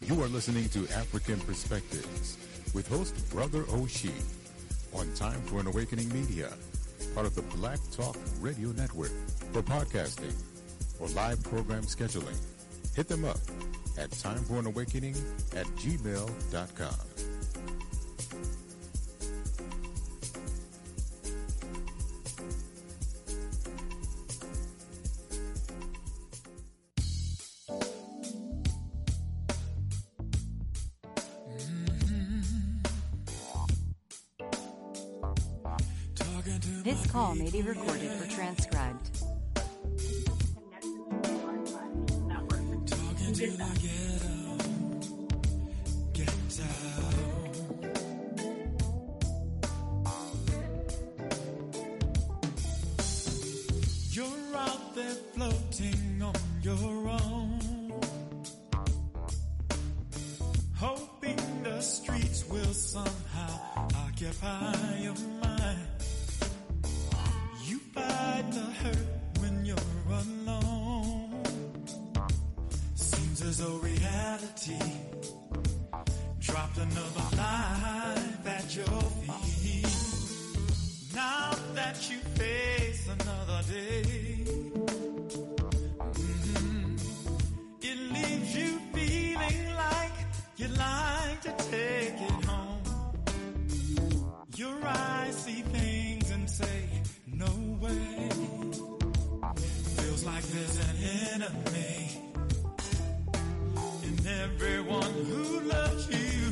You are listening to African Perspectives with host Brother Oshie on Time for an Awakening Media, part of the Black Talk Radio Network. For podcasting or live program scheduling, hit them up at timeforanawakening@gmail.com. This call may be recorded or transcribed. Talking to the ghetto. You're out there floating on your own, hoping the streets will somehow occupy your mind. You fight the hurt when you're alone. Seems as though reality dropped another life at your feet. Now that you face another day, it leaves you feeling like you'd like to take it home. Your eyes see things and say, no way. Feels like there's an enemy in everyone who loves you.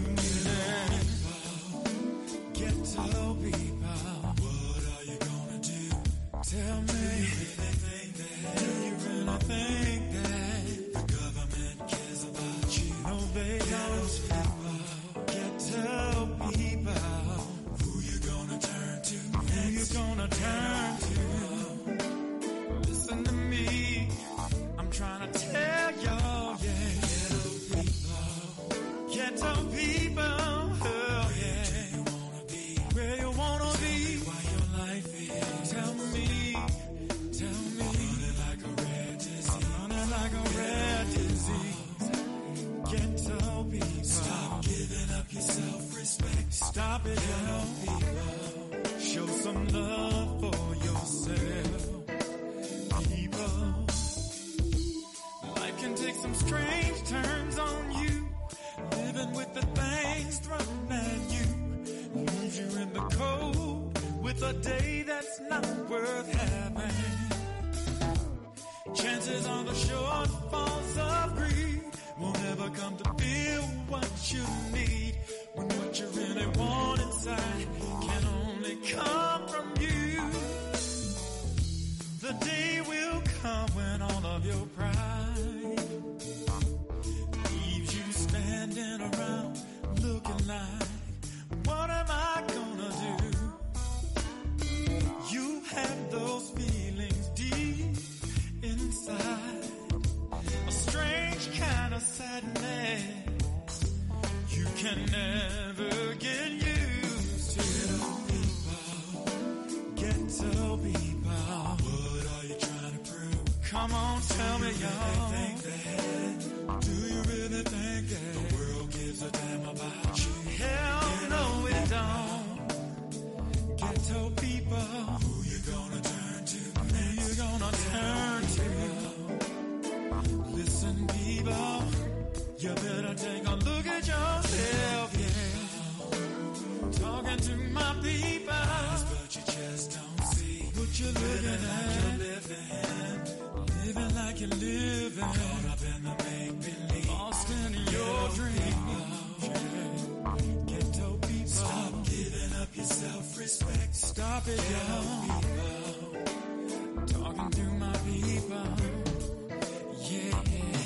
Ghetto people, what are you gonna do? Tell me, do you really think that the government cares about you? No, they don't. Ghetto people, who you gonna turn to next? Who you gonna turn to? Listen to me, I'm trying to tell y'all, yeah. Ghetto people, oh yeah. Where you wanna be? Why your life is? Tell me. Running like a rare disease. Running like a rare disease. Ghetto people, stop giving up your self-respect. Stop it, ghetto people. Show some love for yourself. People, life can take some strange turns on you. Living with the things thrown at you leaves you in the cold with a day that's not worth having. Chances are the shortfalls of greed will never come to feel what you need, when what you really want inside can only come from you. The day will come when all of your pride leaves you standing around looking like, what am I gonna do? You have those feelings deep inside, a strange kind of sadness you can never get used to. Ghetto people, what are you trying to prove? Come on, tell me, y'all. Do you really think that the world gives a damn about you? Hell no, it don't. Ghetto people, who you gonna turn to? Who you gonna turn to? Listen, people, you better take a look at yourself, yeah. Talking to my people, but you just don't see what you're looking at. Living like you're living, caught up in the make-believe, lost in your dreams. Ghetto people, stop giving up your self-respect. Stop it, y'all. Talking to my people, yeah.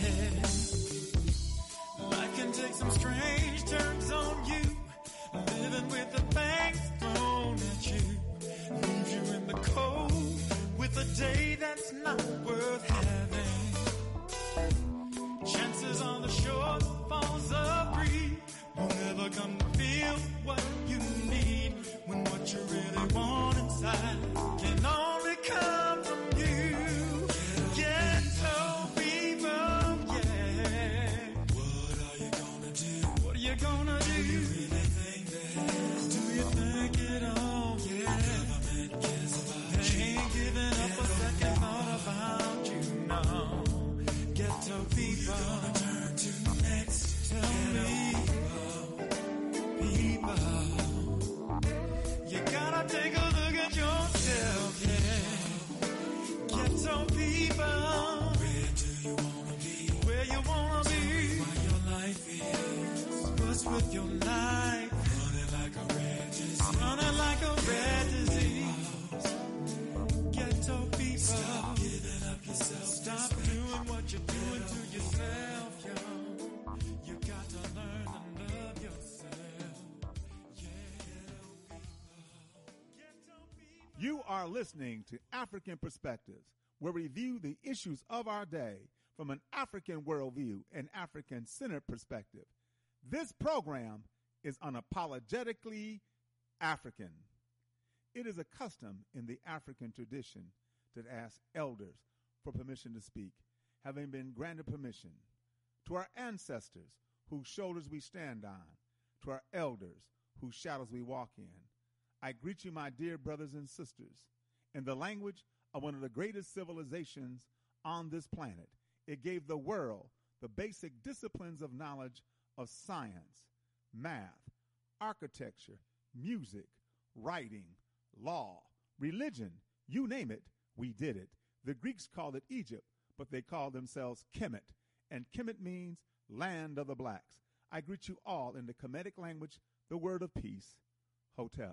Life can take some strange turns on you. Living with the things thrown at you leaves you in the cold with a day that's not worth having. Chances on the shortfalls of greed will never come to feel what you need, when what you really want inside people. Where do you wanna be? Where you wanna be? Why your life is. What's with your life? Running like a red disease. Running like a red disease. Ghetto people. Stop giving up yourself. Stop doing what you're doing to yourself, yo. You got to learn to love yourself. You are listening to African Perspectives, where we view the issues of our day from an African worldview and African-centered perspective. This program is unapologetically African. It is a custom in the African tradition to ask elders for permission to speak, having been granted permission. To our ancestors, whose shoulders we stand on, to our elders, whose shadows we walk in, I greet you, my dear brothers and sisters, in the language of one of the greatest civilizations on this planet. It gave the world the basic disciplines of knowledge of science, math, architecture, music, writing, law, religion, you name it, we did it. The Greeks called it Egypt, but they called themselves Kemet, and Kemet means land of the blacks. I greet you all in the Kemetic language, the word of peace, Hotep.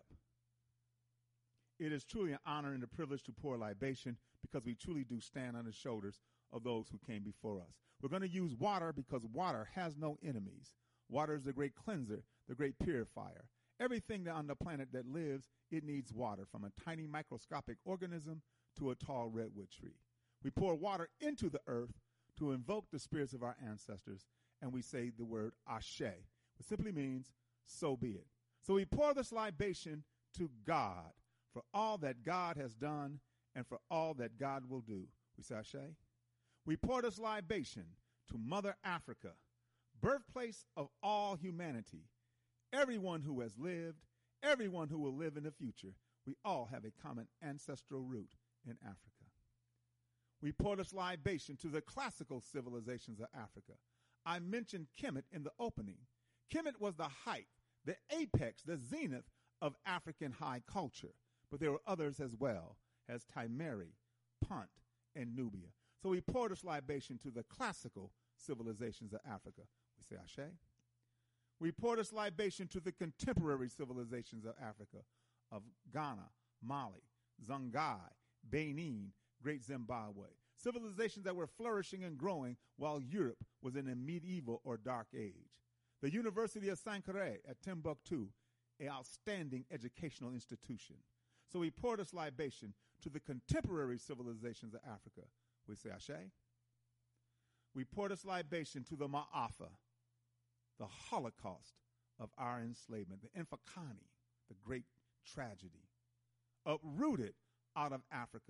It is truly an honor and a privilege to pour libation because we truly do stand on the shoulders of those who came before us. We're going to use water because water has no enemies. Water is the great cleanser, the great purifier. Everything on the planet that lives, it needs water, from a tiny microscopic organism to a tall redwood tree. We pour water into the earth to invoke the spirits of our ancestors, and we say the word Ashe, which simply means, so be it. So we pour this libation to God for all that God has done and for all that God will do. We say Ashe. We pour this libation to Mother Africa, birthplace of all humanity, everyone who has lived, everyone who will live in the future. We all have a common ancestral root in Africa. We pour this libation to the classical civilizations of Africa. I mentioned Kemet in the opening. Kemet was the height, the apex, the zenith of African high culture. But there were others as well, as Timeri, Punt, and Nubia. So we pour this libation to the classical civilizations of Africa. We say Ashe. We pour this libation to the contemporary civilizations of Africa, of Ghana, Mali, Songhai, Benin, Great Zimbabwe. Civilizations that were flourishing and growing while Europe was in a medieval or dark age. The University of Sankore at Timbuktu, an outstanding educational institution. So we pour this libation to the contemporary civilizations of Africa. We say Ashe. We pour this libation to the Ma'afa, the Holocaust of our enslavement, the Infakani, the great tragedy, uprooted out of Africa.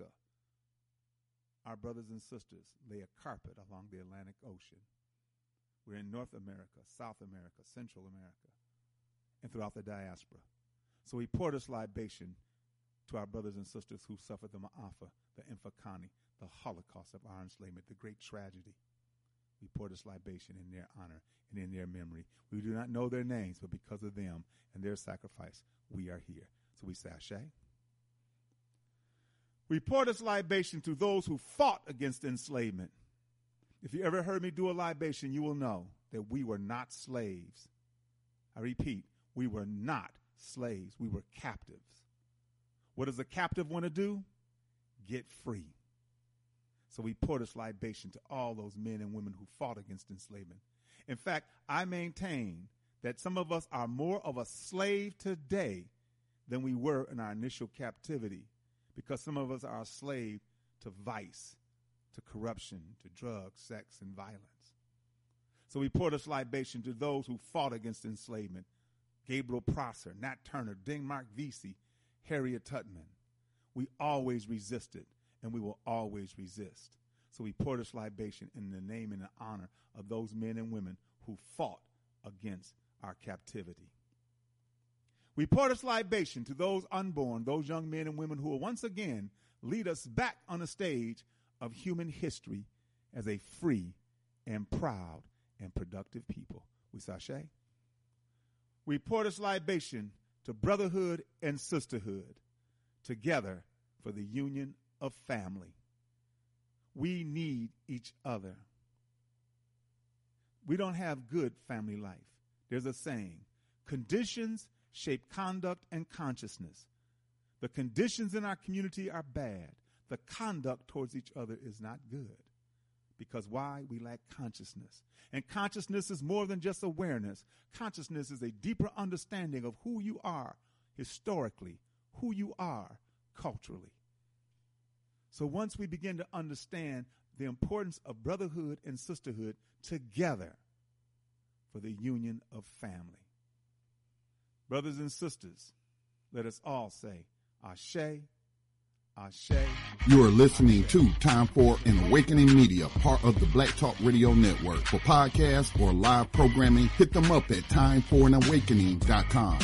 Our brothers and sisters lay a carpet along the Atlantic Ocean. We're in North America, South America, Central America, and throughout the diaspora. So we pour this libation to our brothers and sisters who suffered the Ma'afa, the Infakani, the Holocaust of our enslavement, the great tragedy. We pour this libation in their honor and in their memory. We do not know their names, but because of them and their sacrifice, we are here. So we say Ashe. We pour this libation to those who fought against enslavement. If you ever heard me do a libation, you will know that we were not slaves. I repeat, we were not slaves. We were captives. What does a captive want to do? Get free. So we pour this libation to all those men and women who fought against enslavement. In fact, I maintain that some of us are more of a slave today than we were in our initial captivity, because some of us are a slave to vice, to corruption, to drugs, sex, and violence. So we pour this libation to those who fought against enslavement. Gabriel Prosser, Nat Turner, Denmark Vesey, Harriet Tubman. We always resisted, and we will always resist. So we pour this libation in the name and the honor of those men and women who fought against our captivity. We pour this libation to those unborn, those young men and women who will once again lead us back on the stage of human history as a free and proud and productive people. We say Ashe. We pour this libation to brotherhood and sisterhood, together for the union of family. We need each other. We don't have good family life. There's a saying, conditions shape conduct and consciousness. The conditions in our community are bad. The conduct towards each other is not good. Because why? We lack consciousness. And consciousness is more than just awareness. Consciousness is a deeper understanding of who you are historically, who you are culturally. So once we begin to understand the importance of brotherhood and sisterhood together for the union of family. Brothers and sisters, let us all say, Ashe, Ashe. You are listening to Time for an Awakening Media, part of the Black Talk Radio Network. For podcasts or live programming, hit them up at timeforanawakening.com.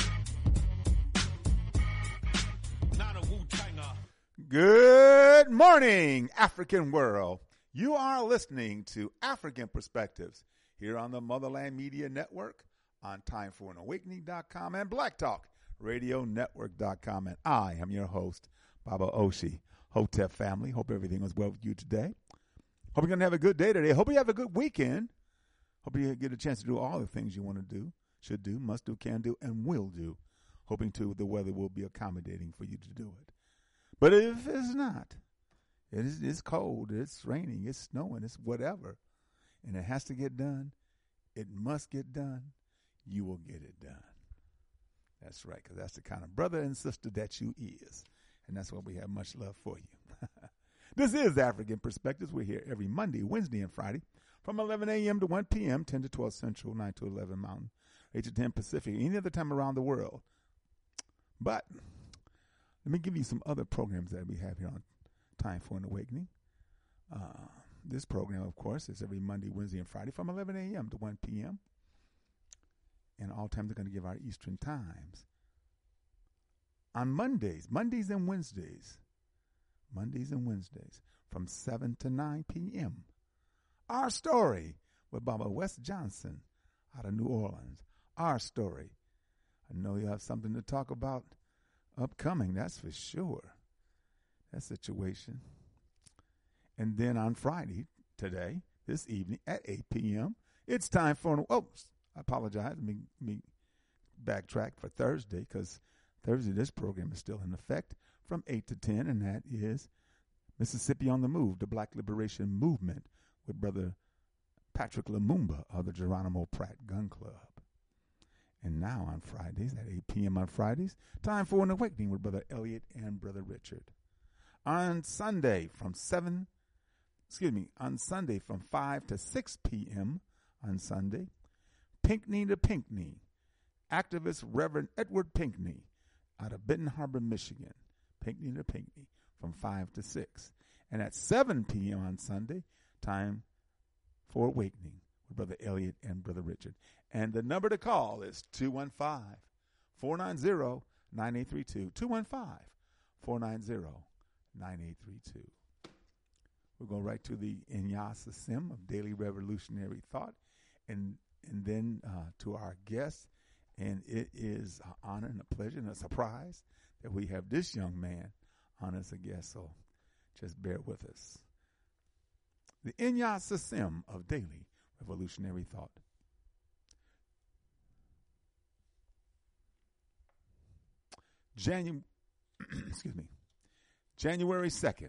Good morning, African world. You are listening to African Perspectives here on the Motherland Media Network, on timeforanawakening.com and blacktalkradionetwork.com. And I am your host, Baba Oshi. Hotep family, hope everything was well with you today. Hope you're going to have a good day today. Hope you have a good weekend. Hope you get a chance to do all the things you want to do, should do, must do, can do, and will do. Hoping to the weather will be accommodating for you to do it. But if it's not, it's cold, it's raining, it's snowing, it's whatever, and it has to get done, it must get done, you will get it done. That's right, because that's the kind of brother and sister that you is. And that's why we have much love for you. This is African Perspectives. We're here every Monday, Wednesday, and Friday from 11 a.m. to 1 p.m., 10 to 12 Central, 9 to 11 Mountain, 8 to 10 Pacific, any other time around the world. But let me give you some other programs that we have here on Time for an Awakening. This program, of course, is every Monday, Wednesday, and Friday from 11 a.m. to 1 p.m. And all times are going to give our Eastern times. On Mondays and Wednesdays, from 7 to 9 p.m., Our Story with Baba West Johnson out of New Orleans. Our Story. I know you have something to talk about upcoming, that's for sure. That situation. And then on Friday, today, this evening at 8 p.m., it's time for, I apologize, let me backtrack for Thursday, because Thursday, this program is still in effect from 8 to 10, and that is Mississippi on the Move, the Black Liberation Movement with Brother Patrick Lumumba of the Geronimo Pratt Gun Club. And now on Fridays, at 8 p.m. on Fridays, Time for an Awakening with Brother Elliot and Brother Richard. On Sunday from 5 to 6 p.m. on Sunday, Pinckney to Pinckney, activist Reverend Edward Pinckney, out of Benton Harbor, Michigan, Pinckney to Pinckney, from 5 to 6. And at 7 p.m. on Sunday, Time for Awakening with Brother Elliot and Brother Richard. And the number to call is 215-490-9832, 215-490-9832. We'll go right to the Inyasa Sim of Daily Revolutionary Thought, and then to our guests. And it is an honor and a pleasure and a surprise that we have this young man on as a guest. So just bear with us. The Inyasa Sim of Daily Revolutionary Thought. January 2nd.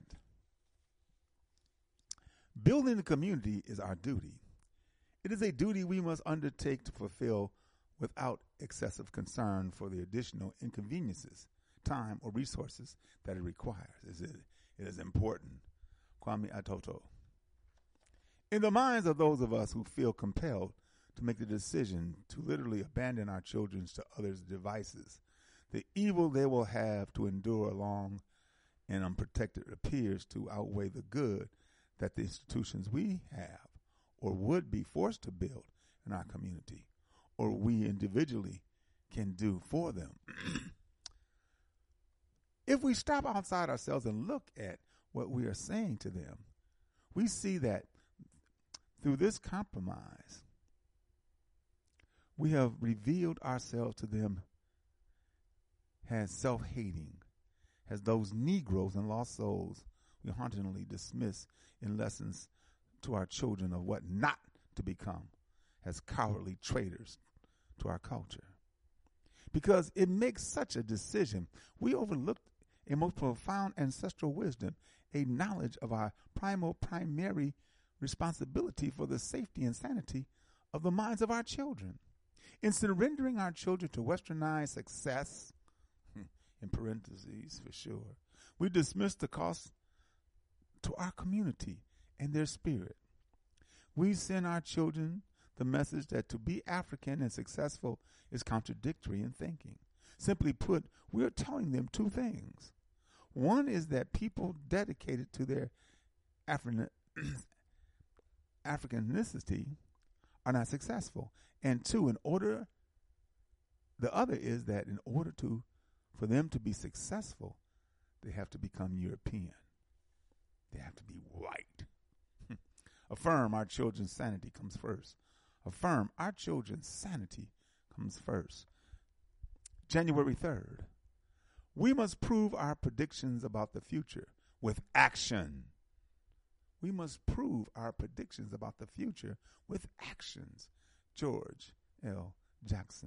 Building the community is our duty. It is a duty we must undertake to fulfill without excessive concern for the additional inconveniences, time, or resources that it requires. It is important. Kwame Atoto. In the minds of those of us who feel compelled to make the decision to literally abandon our children to others' devices, the evil they will have to endure along and unprotected appears to outweigh the good that the institutions we have or would be forced to build in our community, or we individually can do for them. If we stop outside ourselves and look at what we are saying to them, we see that through this compromise, we have revealed ourselves to them as self-hating, as those Negroes and lost souls we hauntingly dismiss in lessons to our children of what not to become as cowardly traitors to our culture. Because it makes such a decision, we overlook a most profound ancestral wisdom, a knowledge of our primary responsibility for the safety and sanity of the minds of our children. In surrendering our children to westernized success, in parentheses for sure, we dismiss the cost to our community and their spirit. We send our children the message that to be African and successful is contradictory in thinking. Simply put, we are telling them two things. One is that people dedicated to their Africanicity are not successful. And two, the other is that in order for them to be successful, they have to become European. They have to be white. Affirm our children's sanity comes first. Affirm our children's sanity comes first. January 3rd. We must prove our predictions about the future with action. We must prove our predictions about the future with actions. George Jackson.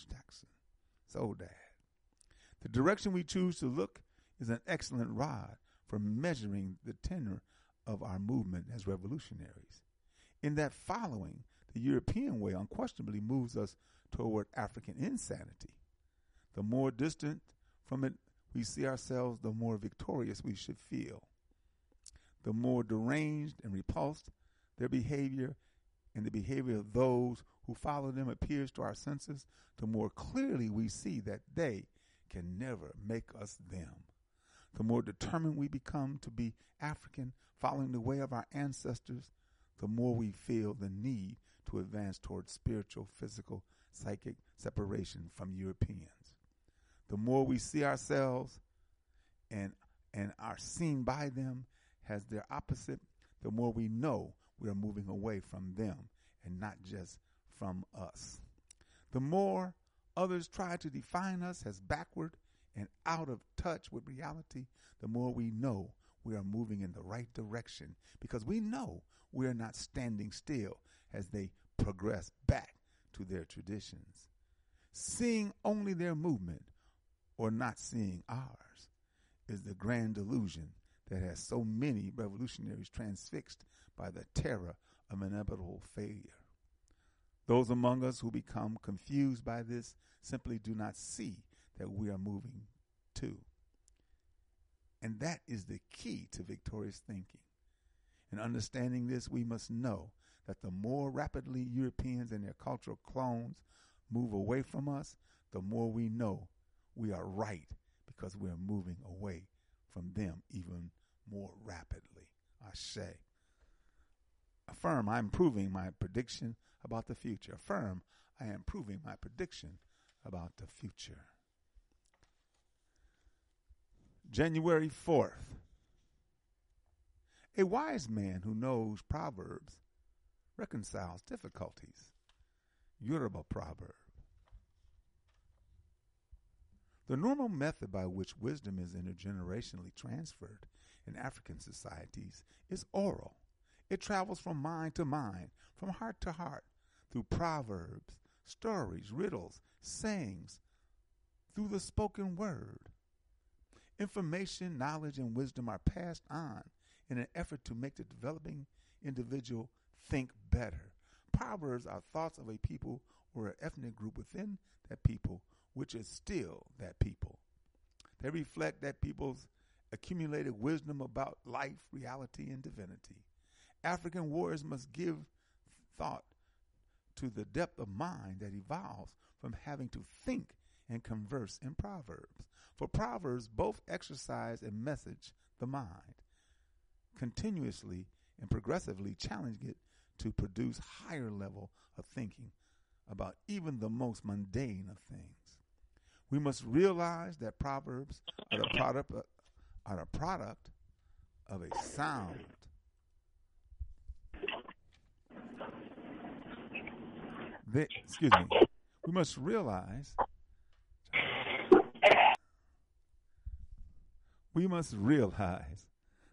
Soul Dad. The direction we choose to look is an excellent rod for measuring the tenor of our movement as revolutionaries. In that following, the European way unquestionably moves us toward African insanity. The more distant from it we see ourselves, the more victorious we should feel. The more deranged and repulsed their behavior and the behavior of those who follow them appears to our senses, the more clearly we see that they can never make us them. The more determined we become to be African, following the way of our ancestors, the more we feel the need to advance towards spiritual, physical, psychic separation from Europeans. The more we see ourselves and are seen by them as their opposite, the more we know we are moving away from them and not just from us. The more others try to define us as backward and out of touch with reality, the more we know we are moving in the right direction, because we know we are not standing still as they progress back to their traditions. Seeing only their movement or not seeing ours is the grand delusion that has so many revolutionaries transfixed by the terror of inevitable failure. Those among us who become confused by this simply do not see that we are moving too. And that is the key to victorious thinking. In understanding this, we must know that the more rapidly Europeans and their cultural clones move away from us, the more we know we are right, because we are moving away from them even more rapidly. Ashe. Affirm, I am proving my prediction about the future. Affirm, I am proving my prediction about the future. January 4th. A wise man who knows Proverbs reconciles difficulties. Yoruba proverb. The normal method by which wisdom is intergenerationally transferred in African societies is oral. It travels from mind to mind, from heart to heart, through proverbs, stories, riddles, sayings, through the spoken word. Information, knowledge, and wisdom are passed on in an effort to make the developing individual think better. Proverbs are thoughts of a people or an ethnic group within that people, which is still that people. They reflect that people's accumulated wisdom about life, reality, and divinity. African warriors must give thought to the depth of mind that evolves from having to think and converse in proverbs. For proverbs both exercise and message the mind, continuously and progressively challenging it to produce higher level of thinking about even the most mundane of things. We must realize that proverbs are the product of a sound we must realize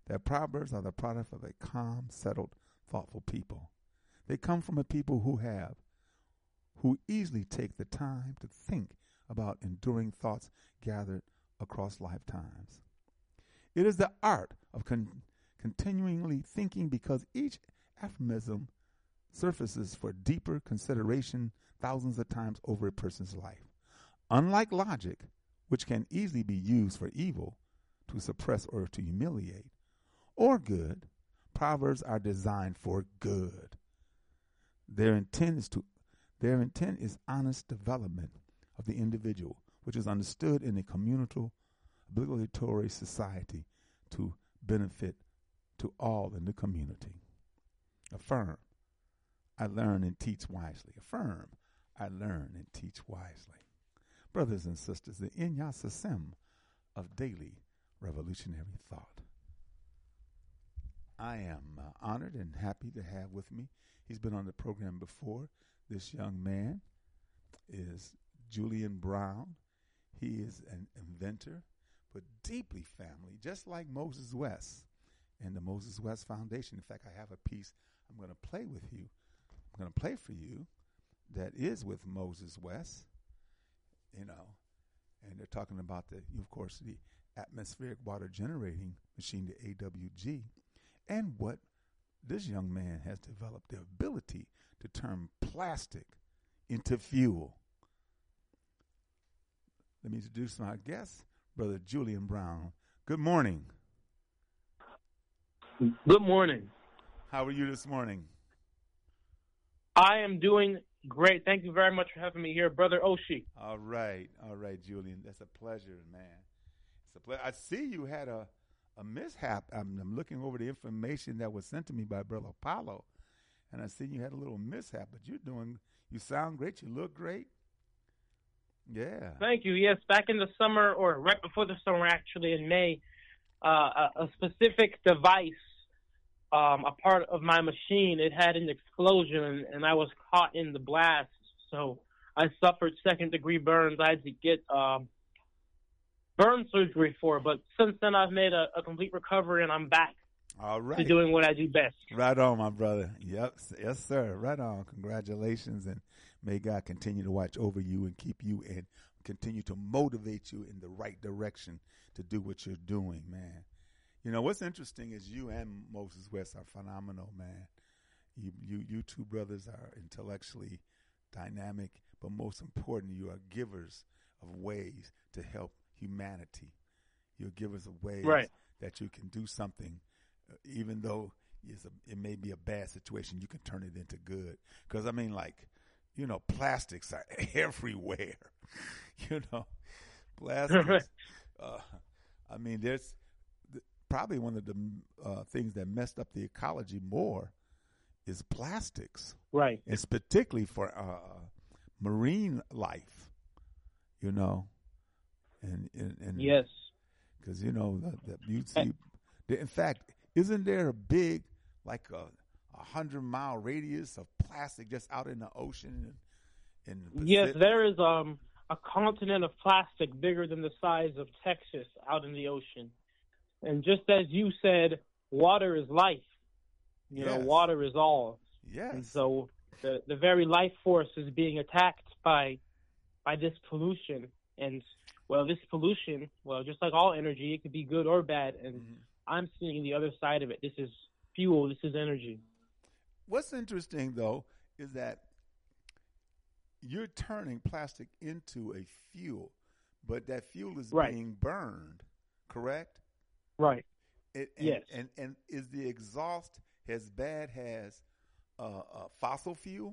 that Proverbs are the product of a calm, settled, thoughtful people. They come from a people who easily take the time to think about enduring thoughts gathered across lifetimes. It is the art of continually thinking, because each aphorism surfaces for deeper consideration thousands of times over a person's life. Unlike logic, which can easily be used for evil, to suppress or to humiliate, or good, Proverbs are designed for good. Their intent is honest development of the individual, which is understood in a communal, obligatory society to benefit to all in the community. Affirm, I learn and teach wisely. Affirm, I learn and teach wisely. Brothers and sisters, the Inya Sasem of daily revolutionary thought. I am honored and happy to have with me. He's been on the program before. This young man is Julian Brown. He is an inventor, but deeply family, just like Moses West and the Moses West Foundation. In fact, I have a piece I'm going to play with you. I'm going to play for you that is with Moses West, you know, and they're talking about the atmospheric water generating machine, the AWG, and what this young man has developed the ability to turn plastic into fuel. Let me introduce my guest, Brother Julian Brown. Good morning. Good morning. How are you this morning? I am doing great. Thank you very much for having me here, Brother Oshie. All right, Julian. That's a pleasure, man. It's a pleasure. I see you had a mishap. I'm looking over the information that was sent to me by Brother Apollo, and I see you had a little mishap, but you sound great. You look great. Yeah. Thank you. Yes, back in the summer, or right before the summer, actually, in May, a specific device, a part of my machine, it had an explosion, and I was caught in the blast. So I suffered second-degree burns. I had to get burn surgery for it. But since then, I've made a complete recovery, and I'm back to doing what I do best. Right on, my brother. Yep. Yes, sir. Right on. Congratulations, and may God continue to watch over you and keep you and continue to motivate you in the right direction to do what you're doing, man. You know, what's interesting is you and Moses West are phenomenal, man. You two brothers are intellectually dynamic, but most important, you are givers of ways to help humanity. You're givers of ways that you can do something, even though it may be a bad situation, you can turn it into good. Because, I mean, like, you know, plastics are everywhere. You know, plastics. I mean, there's probably one of the things that messed up the ecology more is plastics. Right. It's particularly for marine life, you know. And yes. Because, you know, you see, in fact, isn't there a big, like a 100-mile radius of plastic just out in the ocean? Yes, there is a continent of plastic bigger than the size of Texas out in the ocean. And just as you said, water is life. You know, water is all. Yes. And so the very life force is being attacked by this pollution. And, well, this pollution, well, just like all energy, it could be good or bad. And I'm seeing the other side of it. This is fuel. This is energy. What's interesting, though, is that you're turning plastic into a fuel, but that fuel is being burned, correct? Right. Yes. And is the exhaust as bad as fossil fuel?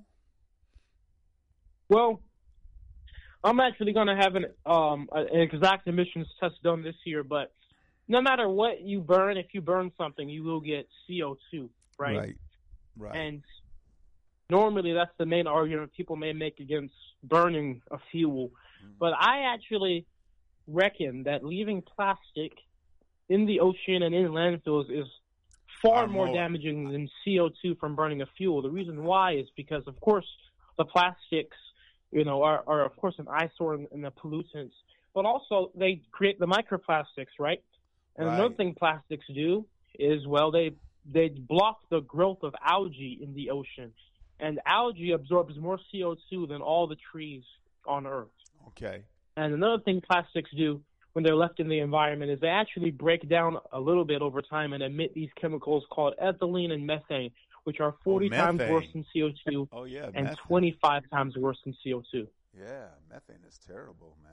Well, I'm actually going to have an exact emissions test done this year, but no matter what you burn, if you burn something, you will get CO2, right? Right. And normally that's the main argument people may make against burning a fuel. But I actually reckon that leaving plastic in the ocean and in landfills is far more damaging than CO2 from burning a fuel. The reason why is because, of course, the plastics, you know, are of course an eyesore and the pollutants, but also they create the microplastics, right? And another thing plastics do is, well, they block the growth of algae in the ocean, and algae absorbs more CO2 than all the trees on Earth. Okay. And another thing plastics do when they're left in the environment is they actually break down a little bit over time and emit these chemicals called ethylene and methane, which are 40 times worse than CO2 and methane. 25 times worse than CO2. Yeah, methane is terrible, man.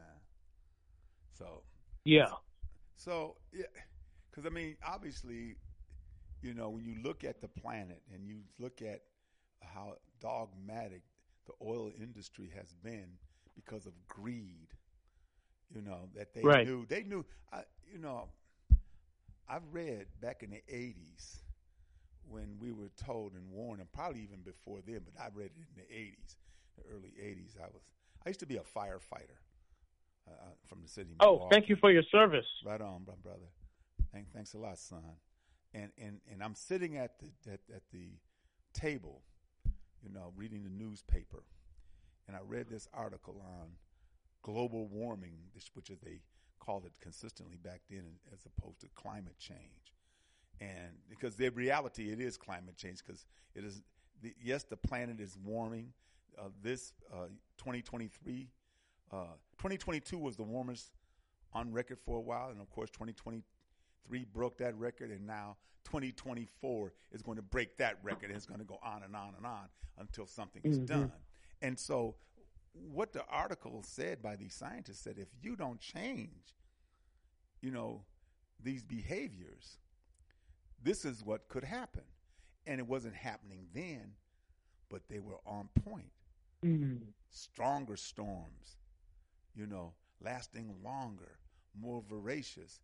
Yeah. So, yeah, because, I mean, obviously, you know, when you look at the planet and you look at how dogmatic the oil industry has been because of greed, you know, that they knew. They knew, you know, I've read back in the 80s when we were told and warned, and probably even before then, but I read it in the 80s, the early 80s. I used to be a firefighter from the city of Milwaukee. Oh, thank you for your service. Right on, brother. Thanks a lot, son. And I'm sitting at the table, you know, reading the newspaper, and I read this article on global warming, which is they called it consistently back then, as opposed to climate change. And because the reality, it is climate change, because it is. Yes, the planet is warming. This 2023, 2022 was the warmest on record for a while, and of course 2023 broke that record, and now 2024 is going to break that record, and it's going to go on and on and on until something is done. And so what the article said by these scientists said, if you don't change, you know, these behaviors, this is what could happen. And it wasn't happening then, but they were on point. Stronger storms, you know, lasting longer, more voracious,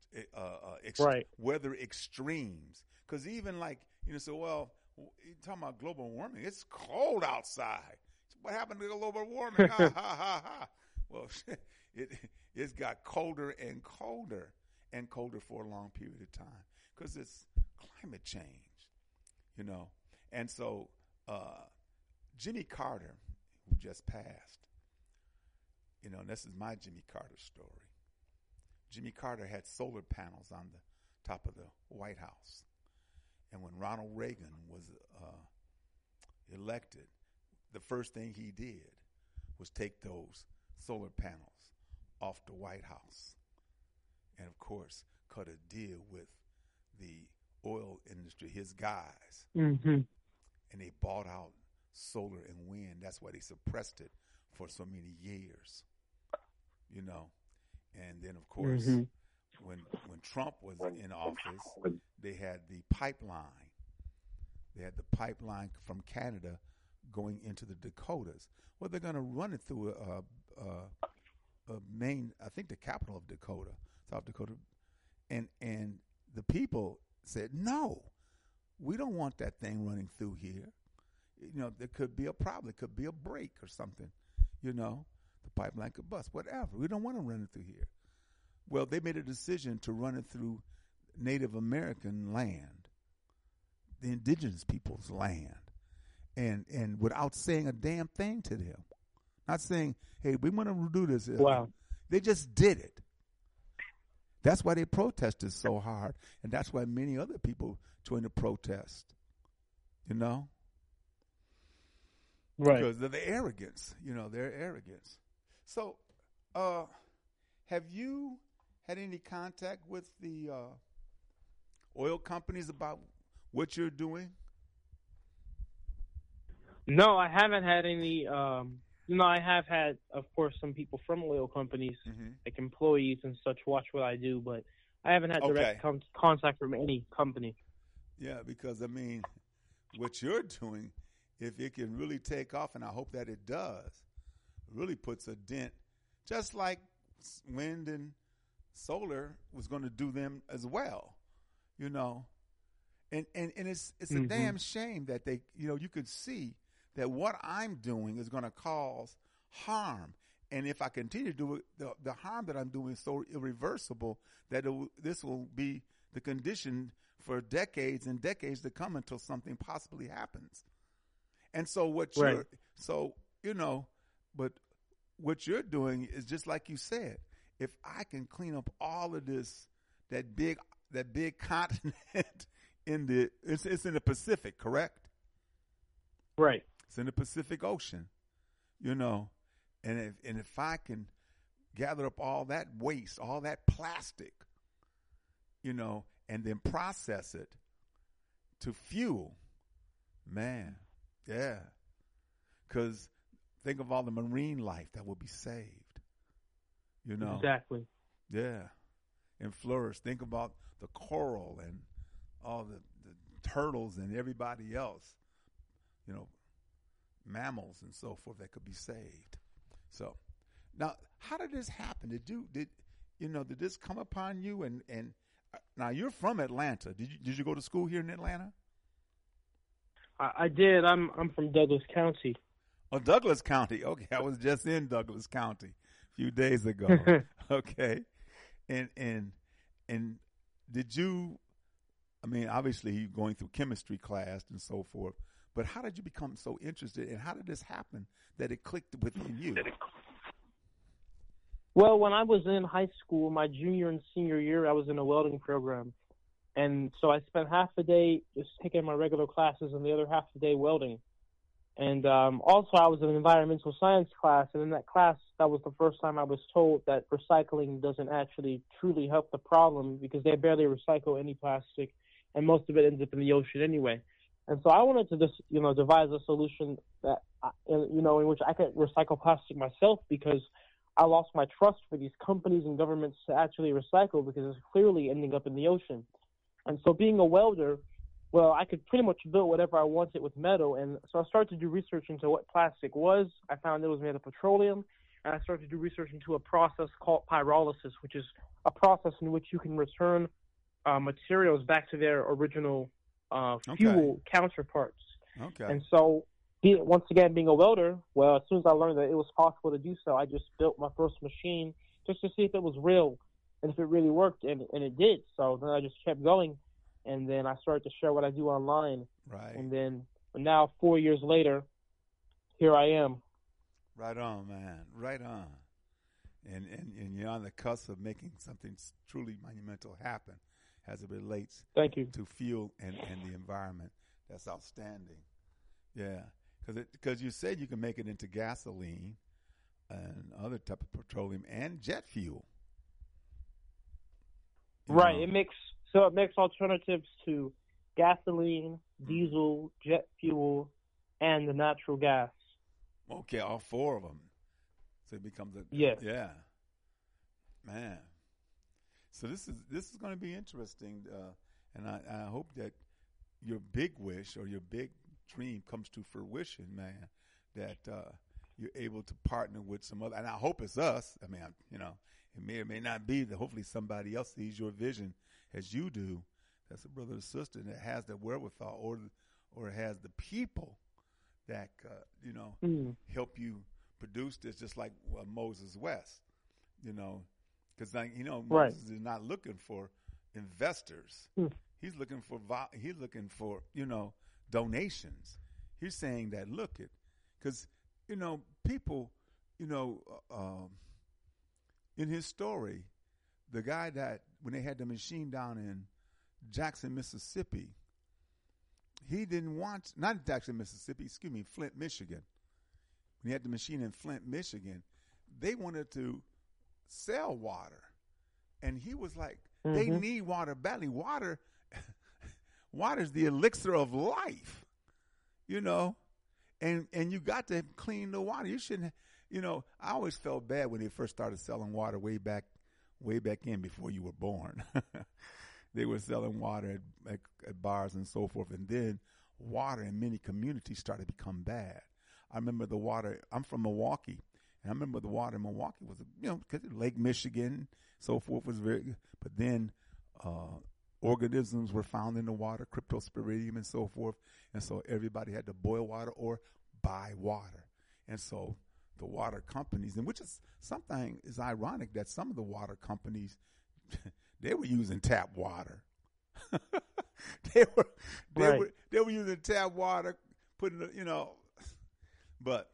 weather extremes. Because even like, you know, so, well, you're talking about global warming. It's cold outside. What happened to global warming? Ha, ha, ha, ha. Well, it's got colder and colder and colder for a long period of time because it's climate change, you know. And so Jimmy Carter, who just passed, you know, and this is my Jimmy Carter story. Jimmy Carter had solar panels on the top of the White House. And when Ronald Reagan was elected, the first thing he did was take those solar panels off the White House and, of course, cut a deal with the oil industry, his guys. And they bought out solar and wind. That's why they suppressed it for so many years, you know. And then, of course, when Trump was in office, they had the pipeline. They had the pipeline from Canada going into the Dakotas. Well, they're going to run it through a main, I think the capital of Dakota, South Dakota. And the people said, no, we don't want that thing running through here. You know, there could be a problem. It could be a break or something, you know. The pipeline could bust, whatever. We don't want to run it through here. Well, they made a decision to run it through Native American land, the indigenous people's land, and without saying a damn thing to them. Not saying, hey, we want to do this. Wow. They just did it. That's why they protested so hard, and that's why many other people joined the protest, you know? Right. Because of the arrogance, you know, their arrogance. So, have you had any contact with the oil companies about what you're doing? No, I haven't had any. I have had, of course, some people from oil companies, like employees and such, watch what I do, but I haven't had direct contact from any company. Yeah, because, I mean, what you're doing, if it can really take off, and I hope that it does, really puts a dent, just like wind and solar was going to do them as well, you know. And it's a damn shame that they, you know, you could see that what I'm doing is going to cause harm. And if I continue to do it, the harm that I'm doing is so irreversible that this will be the condition for decades and decades to come until something possibly happens. And so what you're, but what you're doing is just like you said. If I can clean up all of this, that big that big continent it's in the Pacific, correct? Right. It's in the Pacific Ocean, you know, and if I can gather up all that waste, all that plastic, you know, and then process it to fuel, man, yeah. Because think of all the marine life that will be saved, you know. Exactly. Yeah, and flourish. Think about the coral and all the turtles and everybody else, you know, mammals and so forth that could be saved. So now, how did this happen? Did this come upon you? And now you're from Atlanta. Did you go to school here in Atlanta? I did. I'm from Douglas County. Oh, Douglas County. Okay, I was just in Douglas County a few days ago. Okay, and did you? I mean, obviously, you're going through chemistry class and so forth. But how did you become so interested, and how did this happen that it clicked within you? Well, when I was in high school, my junior and senior year, I was in a welding program. And so I spent half the day just taking my regular classes and the other half the day welding. And also I was in an environmental science class, and in that class, that was the first time I was told that recycling doesn't actually truly help the problem because they barely recycle any plastic, and most of it ends up in the ocean anyway. And so I wanted to just, devise a solution that, in which I could recycle plastic myself, because I lost my trust for these companies and governments to actually recycle because it's clearly ending up in the ocean. And so being a welder, well, I could pretty much build whatever I wanted with metal. And so I started to do research into what plastic was. I found it was made of petroleum. And I started to do research into a process called pyrolysis, which is a process in which you can return materials back to their original fuel counterparts. Okay. And so, once again, being a welder, well, as soon as I learned that it was possible to do so, I just built my first machine just to see if it was real and if it really worked, and it did. So then I just kept going, and then I started to share what I do online. Right. And then now, 4 years later, here I am. Right on, man. Right on. And you're on the cusp of making something truly monumental happen as it relates Thank you. to fuel and the environment. That's outstanding. Yeah. Because you said you can make it into gasoline and other type of petroleum and jet fuel. Right. It makes alternatives to gasoline, diesel, jet fuel, and the natural gas. Okay, all four of them. So it becomes yeah, man. So this is going to be interesting, and I hope that your big wish or your big dream comes to fruition, man. That you're able to partner with some other, and I hope it's us. I mean, it may or may not be. That hopefully somebody else sees your vision as you do. That's a brother or sister that has the wherewithal or has the people that help you produce this, just like Moses West, because Moses is not looking for investors. He's looking for donations. He's saying that because people, in his story, the guy that when they had the machine down in Jackson, Mississippi, he didn't want, not Jackson, Mississippi, Flint, Michigan. When he had the machine in Flint, Michigan, they wanted to sell water. And he was like, they need water badly. Water is the elixir of life, and you got to clean the water. You shouldn't, I always felt bad when they first started selling water way back in before you were born. They were selling water at bars and so forth. And then water in many communities started to become bad. I remember the water, I'm from Milwaukee, and I remember the water in Milwaukee was, because Lake Michigan, so forth was very good. But then organisms were found in the water, cryptosporidium and so forth. And so everybody had to boil water or buy water. And so the water companies, and which is something is ironic that some of the water companies, they were using tap water. they were using tap water, putting but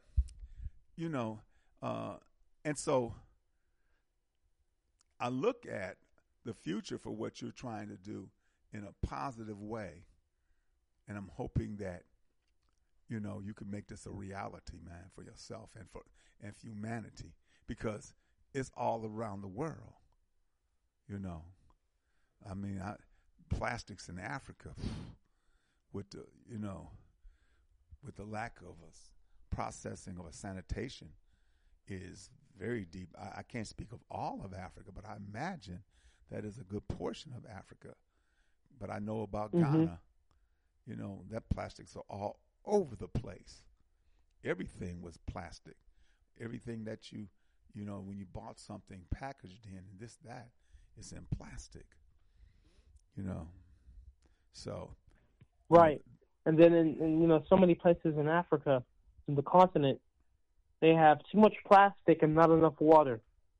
and so I look at the future for what you're trying to do in a positive way. And I'm hoping that, you know, you can make this a reality, man, for yourself and for humanity, because it's all around the world, you know. I mean, plastics in Africa, with the, you know, with the lack of a processing of a sanitation, is very deep. I can't speak of all of Africa, but I imagine that is a good portion of Africa. But I know about Ghana, you know, that plastics are all over the place. Everything was plastic. Everything that you know, when you bought something packaged in and this, that, it's in plastic, you know. So. Right. And then in you know, so many places in Africa, in the continent, they have too much plastic and not enough water.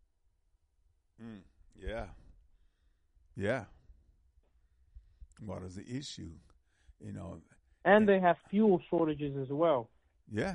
Yeah. Yeah. Water's the issue, you know. And they have fuel shortages as well. Yeah.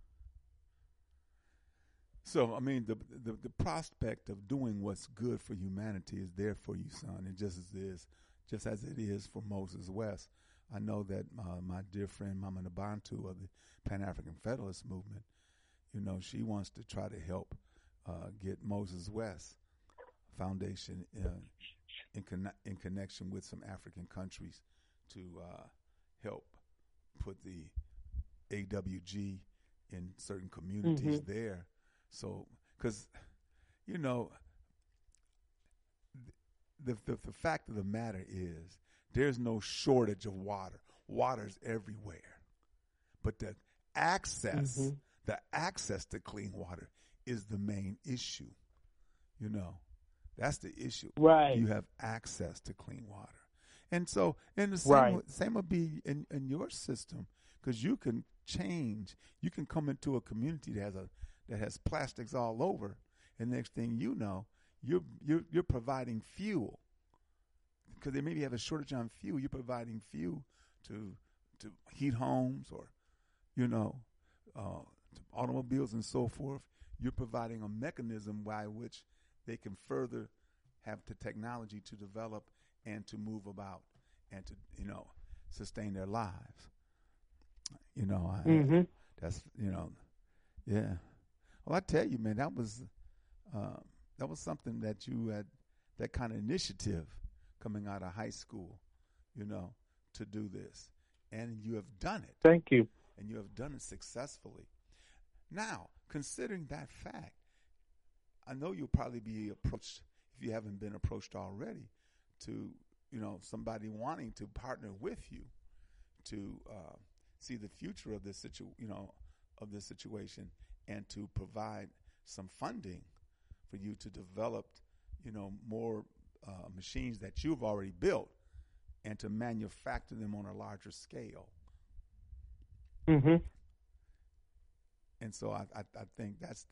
So, I mean, the prospect of doing what's good for humanity is there for you, son, and just as it is for Moses West. I know that my dear friend Mama Nabantu of the Pan-African Federalist Movement, you know, she wants to try to help get Moses West Foundation in connection with some African countries to help put the AWG in certain communities there. So, because, you know, the fact of the matter is there's no shortage of water. Water's everywhere. But the access to clean water is the main issue. You know, that's the issue. Right. You have access to clean water. And so, and the same would be in your system, because you can change. You can come into a community that has plastics all over, and next thing you know, you're providing fuel, because they maybe have a shortage on fuel. You're providing fuel to heat homes, or, you know, to automobiles and so forth. You're providing a mechanism by which they can further have the technology to develop and to move about and to, you know, sustain their lives. You know, that's, you know, yeah. Well, I tell you, man, that was something that you had, that kind of initiative coming out of high school, you know, to do this. And you have done it. Thank you. And you have done it successfully. Now, considering that fact, I know you'll probably be approached, if you haven't been approached already, to, you know, somebody wanting to partner with you to see the future of this situation, and to provide some funding for you to develop, you know, more machines that you've already built, and to manufacture them on a larger scale. And so I think that's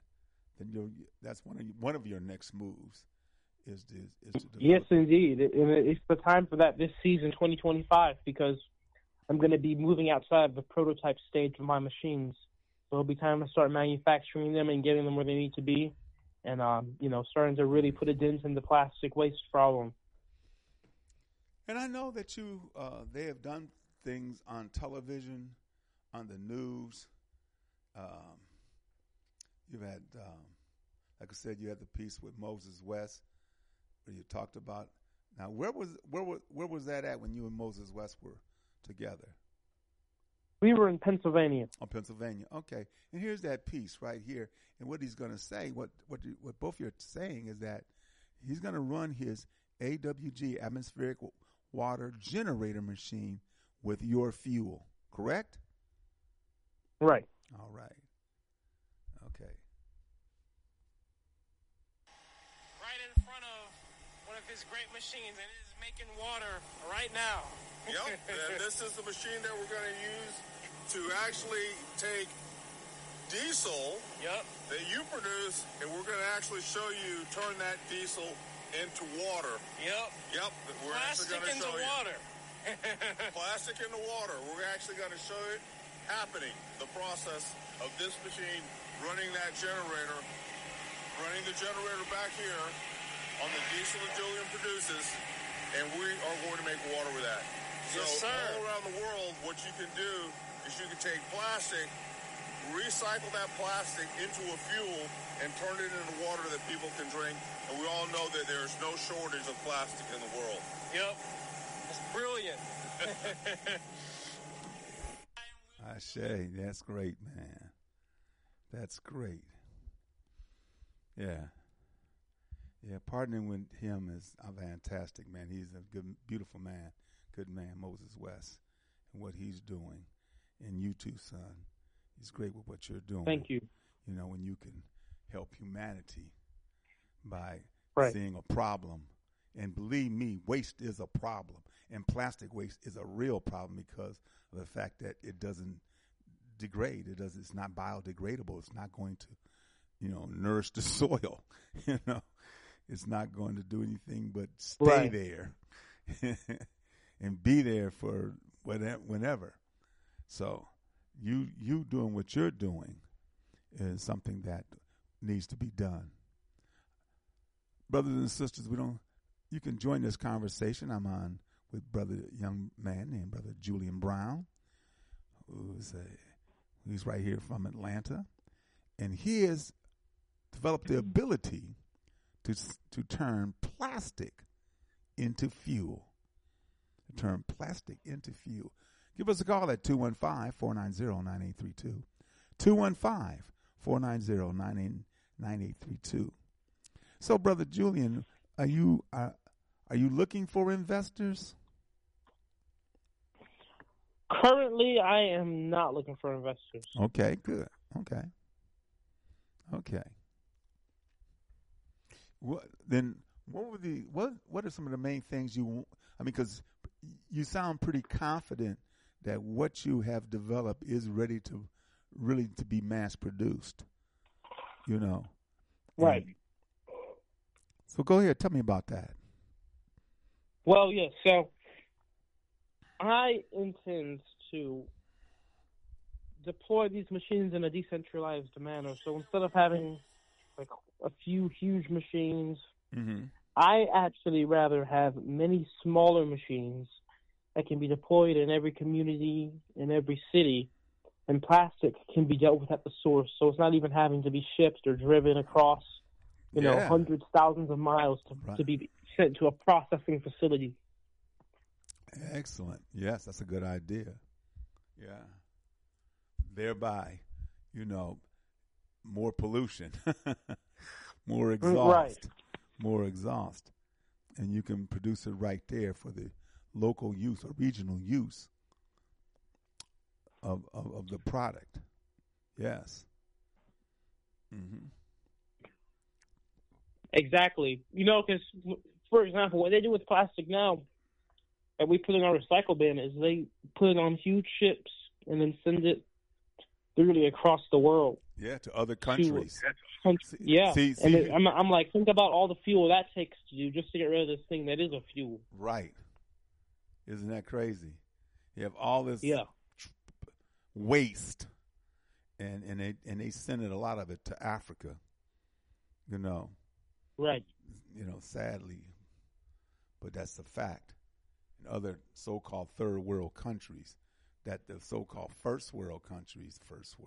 one of your next moves is to develop. Yes, indeed. It's the time for that this season, 2025, because I'm going to be moving outside the prototype stage of my machines. So it'll be time to start manufacturing them and getting them where they need to be, and you know, starting to really put a dent in the plastic waste problem. And I know that they have done things on television, on the news. You've had, like I said, you had the piece with Moses West, where you talked about. Now, where was that at when you and Moses West were together? We were in Pennsylvania. Oh, Pennsylvania. Okay. And here's that piece right here. And what he's going to say, what both you're saying is that he's going to run his AWG, atmospheric water generator machine, with your fuel, correct? Right. All right. Okay. Right in front of one of his great machines, and it is making water right now. Yep, and this is the machine that we're going to use to actually take diesel that you produce, and we're going to actually show you turn that diesel into water. Yep. We're Plastic actually going to into show water. Plastic into water. We're actually going to show it happening, the process of this machine running that generator, running the generator back here, on the diesel that Julian produces, and we are going to make water with that. Yes, so sir. all around the world, what you can do is you can take plastic, recycle that plastic into a fuel, and turn it into water that people can drink. And we all know that there's no shortage of plastic in the world. Yep. That's brilliant. Ashe, that's great, man. That's great. Yeah. Yeah, partnering with him is fantastic, man. He's a good, beautiful man, good man, Moses West, and what he's doing. And you too, son. He's great with what you're doing. Thank you. You know, when you can help humanity by Right. seeing a problem. And believe me, waste is a problem. And plastic waste is a real problem because of the fact that it doesn't degrade. It's not biodegradable. It's not going to, nourish the soil. It's not going to do anything but stay there and be there for whenever. So you doing what you're doing is something that needs to be done. Brothers and sisters, you can join this conversation. I'm on with young man named Brother Julian Brown, he's right here from Atlanta, and he has developed the ability to turn plastic into fuel. To turn plastic into fuel. Give us a call at 215-490-9832. 215-490-9832. So, Brother Julian, are you looking for investors? Currently, I am not looking for investors. Okay, good. Okay. What are some of the main things you want? I mean, because you sound pretty confident that what you have developed is ready to be mass produced. Right. So go ahead, tell me about that. Well, yes. So I intend to deploy these machines in a decentralized manner. So instead of having like a few huge machines, I actually rather have many smaller machines that can be deployed in every community, in every city, and plastic can be dealt with at the source. So it's not even having to be shipped or driven across, hundreds, thousands of miles to be sent to a processing facility. Excellent. Yes, that's a good idea. Yeah. Thereby, more pollution, more exhaust. Right. More exhaust. And you can produce it right there for the local use or regional use of the product. Yes. Mm-hmm. Exactly. Because, for example, what they do with plastic now that we put in our recycle bin is they put it on huge ships and then send it literally across the world. Yeah, to other countries. Yeah. I'm like, think about all the fuel that takes to do just to get rid of this thing that is a fuel. Right. Isn't that crazy? You have all this waste, and they send a lot of it to Africa. Right. Sadly, but that's the fact. In other so-called third world countries, that the so-called first world countries,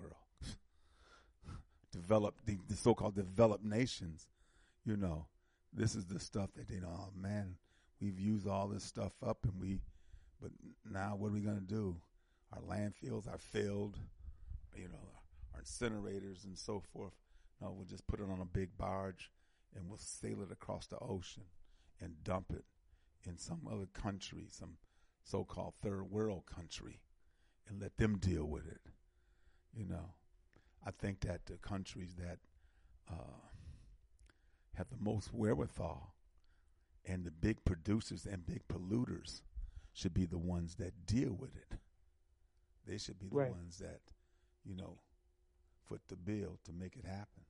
developed, the so-called developed nations, this is the stuff that they know, oh man, we've used all this stuff up but now what are we going to do? Our landfills are filled, our incinerators and so forth. No, we'll just put it on a big barge and we'll sail it across the ocean and dump it in some other country, some so-called third world country, and let them deal with it. I think that the countries that have the most wherewithal and the big producers and big polluters should be the ones that deal with it. They should be the ones that, foot the bill to make it happen.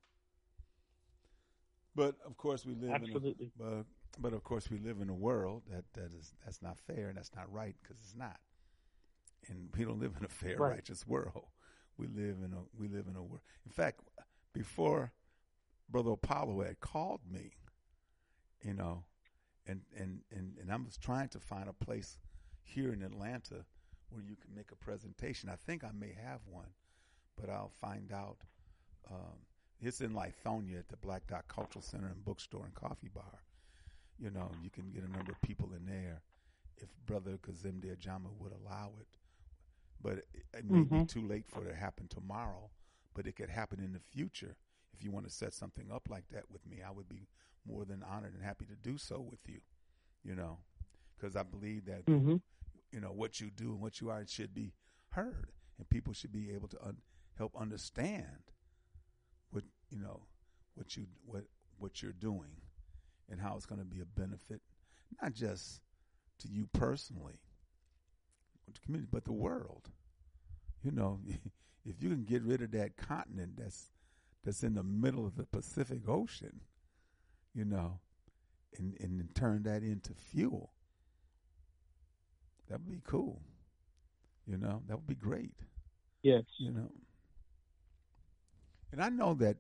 But of course we live but of course we live in a world that's not fair and that's not right, because it's not. And we don't live in a fair, righteous world. We live in a world. In fact, before Brother Apollo had called me, you know, and I was trying to find a place here in Atlanta where you can make a presentation. I think I may have one, but I'll find out. It's in Lithonia at the Black Dot Cultural Center and Bookstore and Coffee Bar. You know, you can get a number of people in there if Brother Kazim Diajama would allow it. But it may be too late for it to happen tomorrow, but it could happen in the future. If you want to set something up like that with me, I would be more than honored and happy to do so with you, you know, because I believe that, you know, what you do and what you are should be heard, and people should be able to help understand what, you know, what you're doing and how it's going to be a benefit, not just to you personally, or the community, but the world. You know, if you can get rid of that continent that's in the middle of the Pacific Ocean, you know, and turn that into fuel, that would be cool. You know, that would be great. Yes. You know, and I know that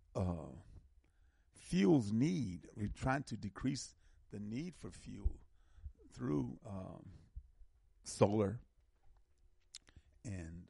fuels we're trying to decrease the need for fuel through solar and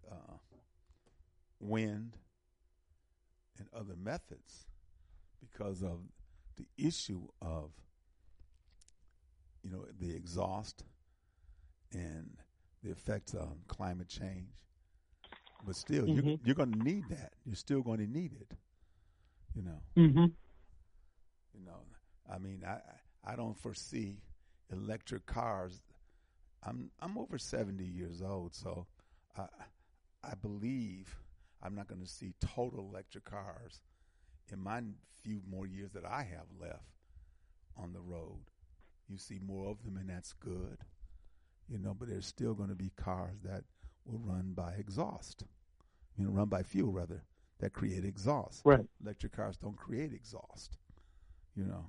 wind and other methods because of the issue of, you know, the exhaust and the effects of climate change. But still, you're going to need that. You're still going to need it, you know. You know, I mean, I don't foresee electric cars. I'm over 70 years old, so I believe I'm not going to see total electric cars in my few more years that I have left on the road. You see more of them, and that's good, you know, but there's still going to be cars that will run by exhaust, you know, run by fuel, rather, that create exhaust. Right. Electric cars don't create exhaust, you know.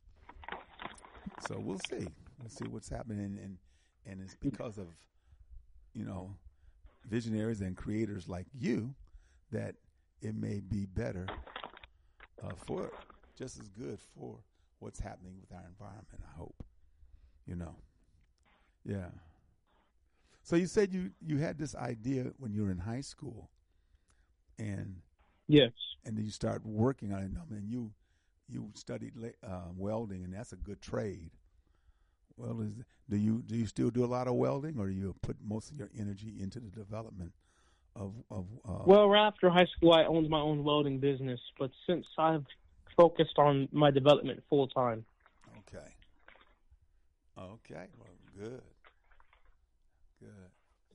So we'll see. We'll see what's happening, and it's because of, you know, visionaries and creators like you that it may be better for just as good for what's happening with our environment, I hope. You know. Yeah. So you said you had this idea when you were in high school, and yes, and then you started working on it. I mean, you studied welding, and that's a good trade. Well, do you still do a lot of welding, or do you put most of your energy into the development of? Well, right after high school, I owned my own welding business, but since I've focused on my development full time. Okay. Okay. Well, good. Good.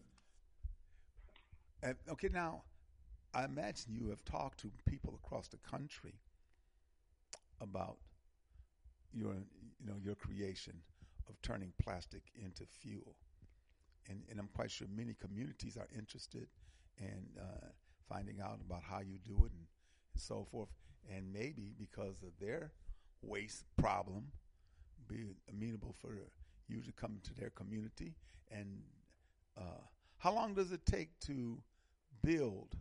And, okay, now I imagine you have talked to people across the country about your creation of turning plastic into fuel, and I'm quite sure many communities are interested in finding out about how you do it and so forth, and maybe because of their waste problem, be amenable for you to come to their community. And how long does it take to build?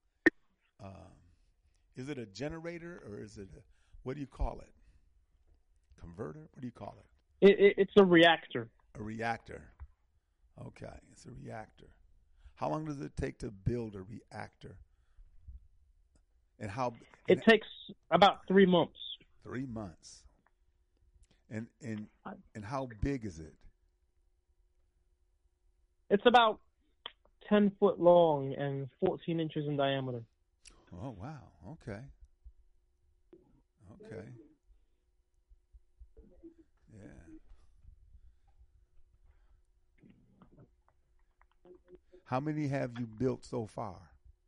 Is it a generator, or is it what do you call it? Converter? What do you call it? It's a reactor. A reactor. Okay, it's a reactor. How long does it take to build a reactor? And how? It takes about 3 months. 3 months. And how big is it? It's about 10 foot long and 14 inches in diameter. Oh, wow. Okay. Okay. Yeah. How many have you built so far?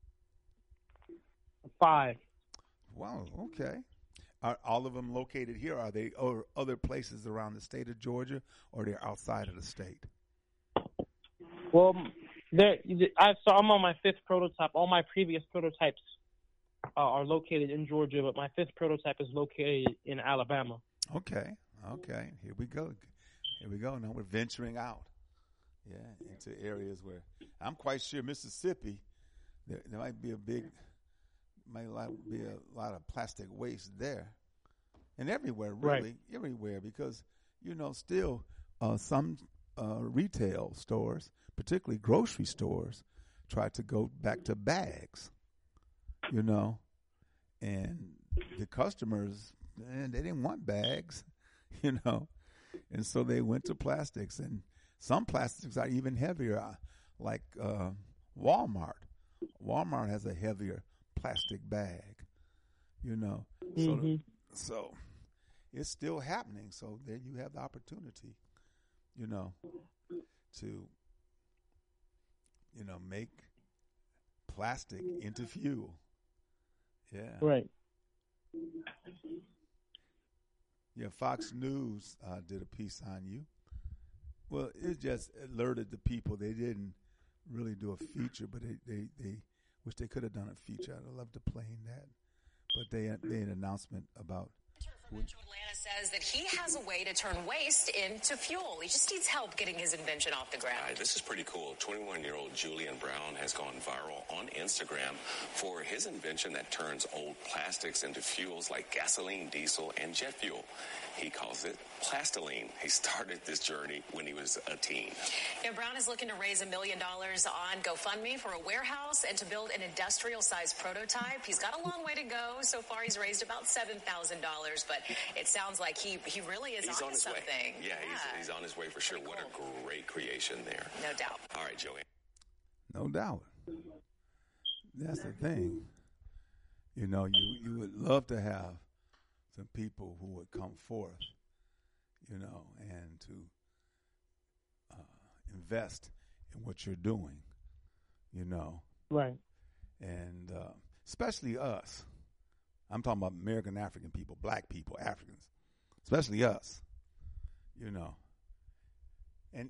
5. Wow, okay. Are all of them located here? Are they or other places around the state of Georgia, or they're outside of the state? Well, I'm on my 5th prototype. All my previous prototypes are located in Georgia, but my 5th prototype is located in Alabama. Okay. Here we go. Now we're venturing out, into areas where I'm quite sure Mississippi, there might be a lot of plastic waste there, And everywhere, really, everywhere, because, still some retail stores, particularly grocery stores, try to go back to bags, and the customers, they didn't want bags, and so they went to plastics, and some plastics are even heavier, like Walmart. Walmart has a heavier plastic bag, so it's still happening. So there you have the opportunity, to, make plastic into fuel. Yeah. Right. Yeah, Fox News did a piece on you. Well, it just alerted the people. They didn't really do a feature, but they wish they could have done a feature. I'd love to play that. But they had an announcement about... From Metro Atlanta says that he has a way to turn waste into fuel. He just needs help getting his invention off the ground. This is pretty cool. 21-year-old Julian Brown has gone viral on Instagram for his invention that turns old plastics into fuels like gasoline, diesel, and jet fuel. He calls it Plastiline. He started this journey when he was a teen. Yeah, Brown is looking to raise $1 million on GoFundMe for a warehouse and to build an industrial-sized prototype. He's got a long way to go. So far, he's raised about $7,000, but it sounds like he really is on something. Way. Yeah, he's on his way for sure. Cool. What a great creation there. No doubt. All right, Joanne. No doubt. That's the thing. You would love to have some people who would come forth, and to invest in what you're doing, Right. And especially us. I'm talking about American African people, black people, Africans, especially us, and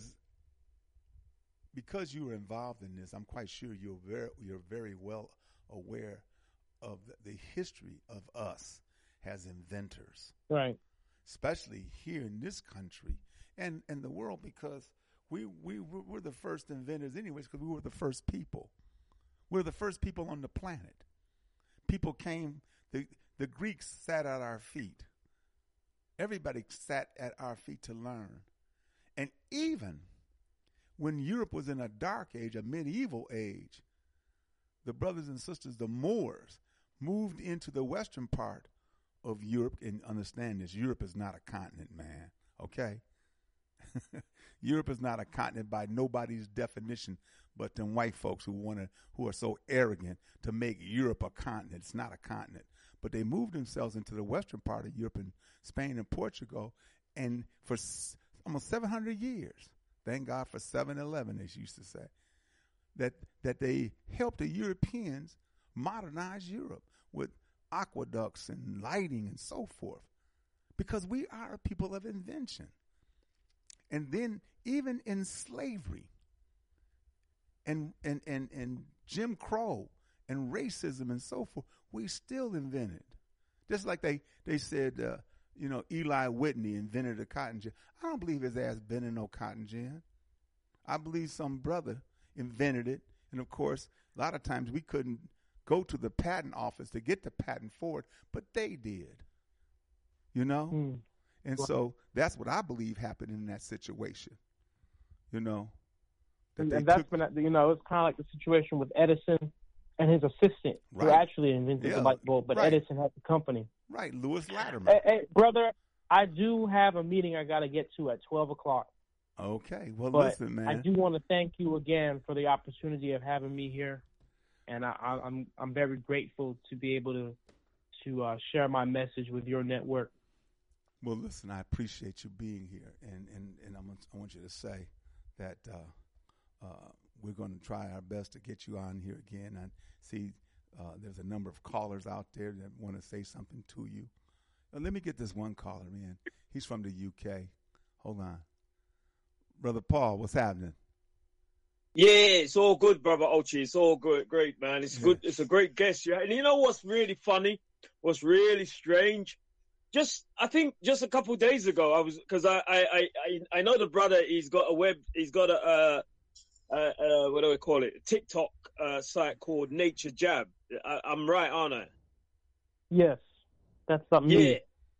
because you were involved in this, I'm quite sure you're very well aware of the history of us as inventors, right? Especially here in this country and the world, because we're the first inventors, anyways, because we were the first people. We're the first people on the planet. People came. The Greeks sat at our feet. Everybody sat at our feet to learn, and even when Europe was in a dark age, a medieval age, the brothers and sisters, the Moors, moved into the western part of Europe. And understand this, Europe is not a continent, man, okay? Europe is not a continent by nobody's definition but them white folks who are so arrogant to make Europe a continent. It's not a continent. But they moved themselves into the western part of Europe, and Spain and Portugal, and for almost 700 years, thank God for 7-Eleven, they used to say, that they helped the Europeans modernize Europe with aqueducts and lighting and so forth, because we are a people of invention. And then even in slavery and Jim Crow and racism and so forth, we still invented. Just like they said, Eli Whitney invented the cotton gin. I don't believe his ass invented no cotton gin. I believe some brother invented it. And, of course, a lot of times we couldn't go to the patent office to get the patent for it, but they did, And so that's what I believe happened in that situation, And that's been, it's kind of like the situation with Edison and his assistant, who actually invented the light bulb, but Edison had the company. Right, Lewis Latimer. Hey, brother, I do have a meeting I got to get to at 12 o'clock. Okay, well, but listen, man. I do want to thank you again for the opportunity of having me here, and I'm very grateful to be able to share my message with your network. Well, listen, I appreciate you being here, and I want you to say that we're going to try our best to get you on here again. I see there's a number of callers out there that want to say something to you. Let me get this one caller in. He's from the UK. Hold on. Brother Paul, what's happening? Yeah, it's all good, Brother Ochi. It's all good. Great, man. It's good. It's a great guest. And you know what's really funny? What's really strange? I think just a couple of days ago, because I know the brother. He's got a what do we call it? A TikTok site called Nature Jab. I'm right, aren't I? Yes, that's something. Yeah,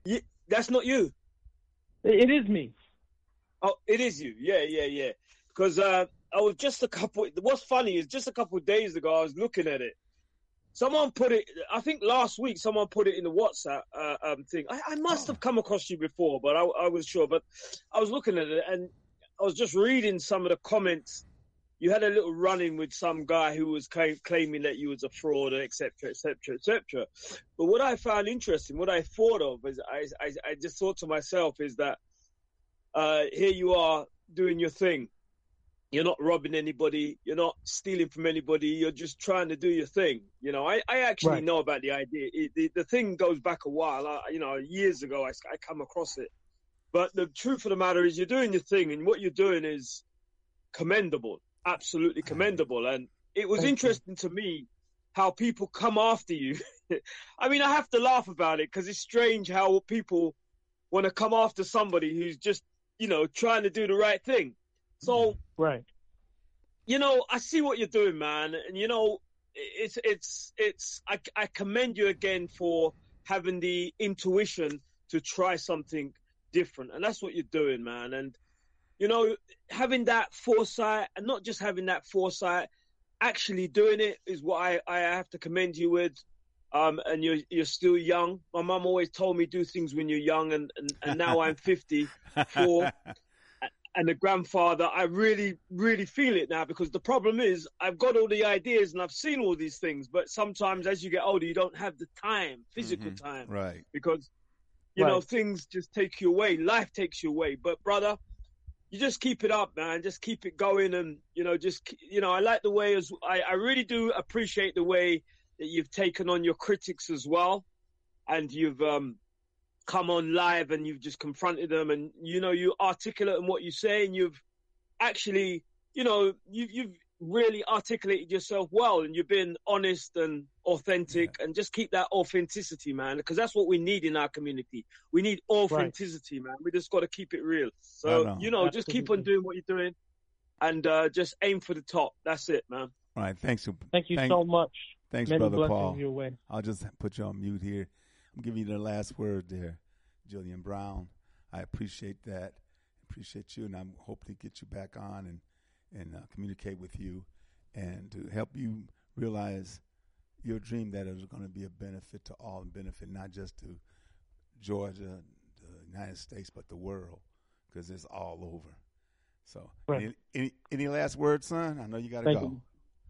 That's not you. It is me. Oh, it is you. Yeah. Because I was just what's funny is just a couple of days ago, I was looking at it. Someone put it, I think last week, someone put it in the WhatsApp thing. I must have come across you before, but I was sure. But I was looking at it, and I was just reading some of the comments. You had a little run-in with some guy who was claiming that you was a fraud, etc., etc., etc. But what I found interesting, what I thought of, is I just thought to myself is that here you are doing your thing. You're not robbing anybody. You're not stealing from anybody. You're just trying to do your thing. You know, I actually know about the idea. The thing goes back a while. Years ago, I come across it. But the truth of the matter is you're doing your thing, and what you're doing is commendable. Absolutely commendable. And it was interesting to me how people come after you. I mean, I have to laugh about it because it's strange how people want to come after somebody who's just, trying to do the right thing. So, I see what you're doing, man. And, I commend you again for having the intuition to try something different. And that's what you're doing, man. And, having that foresight, and not just having that foresight, actually doing it is what I have to commend you with. And you're still young. My mum always told me do things when you're young, and now I'm 54. And the grandfather, I really, really feel it now, because the problem is I've got all the ideas and I've seen all these things, but sometimes as you get older, you don't have the time, physical time. Right. Because, things just take you away. Life takes you away. But brother, you just keep it up, man. Just keep it going. And, I like the way, I really do appreciate the way that you've taken on your critics as well. And you've come on live and you've just confronted them, and, you're articulate in what you say, and you've actually, you've really articulated yourself well, and you've been honest and authentic, and just keep that authenticity, man, because that's what we need in our community. We need authenticity, man. We just got to keep it real. So, just keep on doing what you're doing, and just aim for the top. That's it, man. All right. Thanks. Thank you so much. Thanks, Many Brother Paul. Your way. I'll just put you on mute here. I'm giving you the last word there, Julian Brown. I appreciate that. Appreciate you, and I'm hoping to get you back on and communicate with you and to help you realize your dream, that is going to be a benefit to all, and benefit not just to Georgia, the United States, but the world, because it's all over. So any last words, son? I know you got to go. You.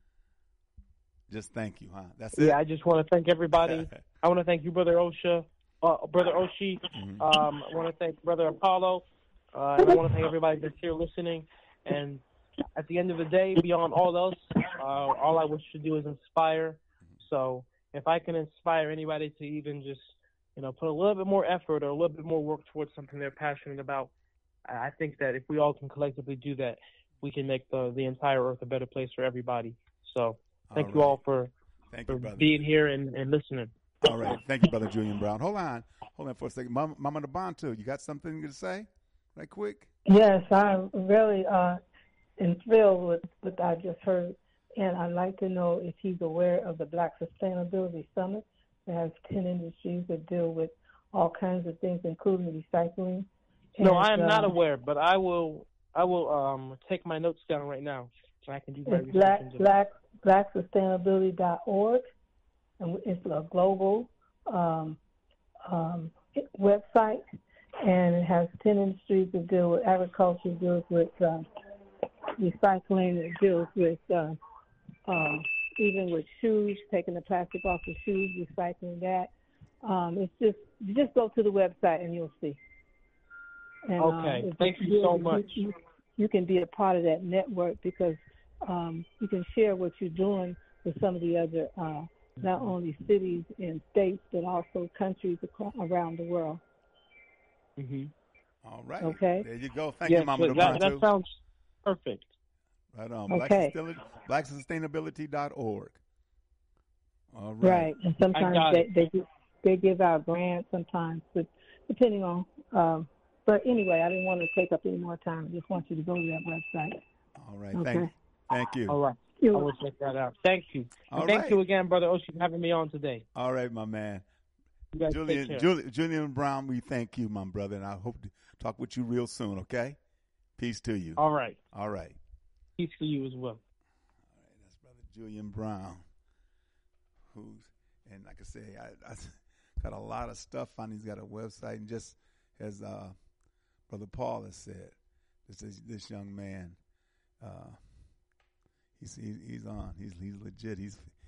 Just thank you, huh? That's it? Yeah, I just want to thank everybody. I want to thank you, Brother Oshi. Mm-hmm. I want to thank Brother Apollo. And I want to thank everybody that's here listening. And at the end of the day, beyond all else, all I wish to do is inspire. So if I can inspire anybody to even just, put a little bit more effort or a little bit more work towards something they're passionate about, I think that if we all can collectively do that, we can make the entire earth a better place for everybody. So thank you all for being here and listening. All right. Thank you, Brother Julian Brown. Hold on for a second. Mama Nabantu, you got something to say right quick? Yes, I'm really thrilled with what I just heard. And I'd like to know if he's aware of the Black Sustainability Summit that has 10 industries that deal with all kinds of things, including recycling. No, I am not aware, but I will take my notes down right now so I can do my research. BlackSustainability.org, and it's a global website, and it has 10 industries that deal with agriculture, deals with recycling, it deals with even with shoes, taking the plastic off the shoes, recycling that. It's just go to the website and you'll see. And, okay, thank you so much. You can be a part of that network because you can share what you're doing with some of the other, not only cities and states, but also countries around the world. Mm-hmm. All right. Okay. There you go. Thank you, Mama. That sounds perfect. Right on. Okay. BlackSustainability.org. All right. Right. And sometimes they give out grants sometimes, but depending on. But anyway, I didn't want to take up any more time. I just want you to go to that website. All right. Okay. Thank you. All right. I will check that out. Thank you. Thank you again, Brother Oshi, for having me on today. All right, my man. Julian Brown, we thank you, my brother, and I hope to talk with you real soon, okay? Peace to you. All right. All right. Peace to you as well. All right, that's Brother Julian Brown, and like I say, I got a lot of stuff on. He's got a website, and just as Brother Paul has said, this young man, he's on. He's legit.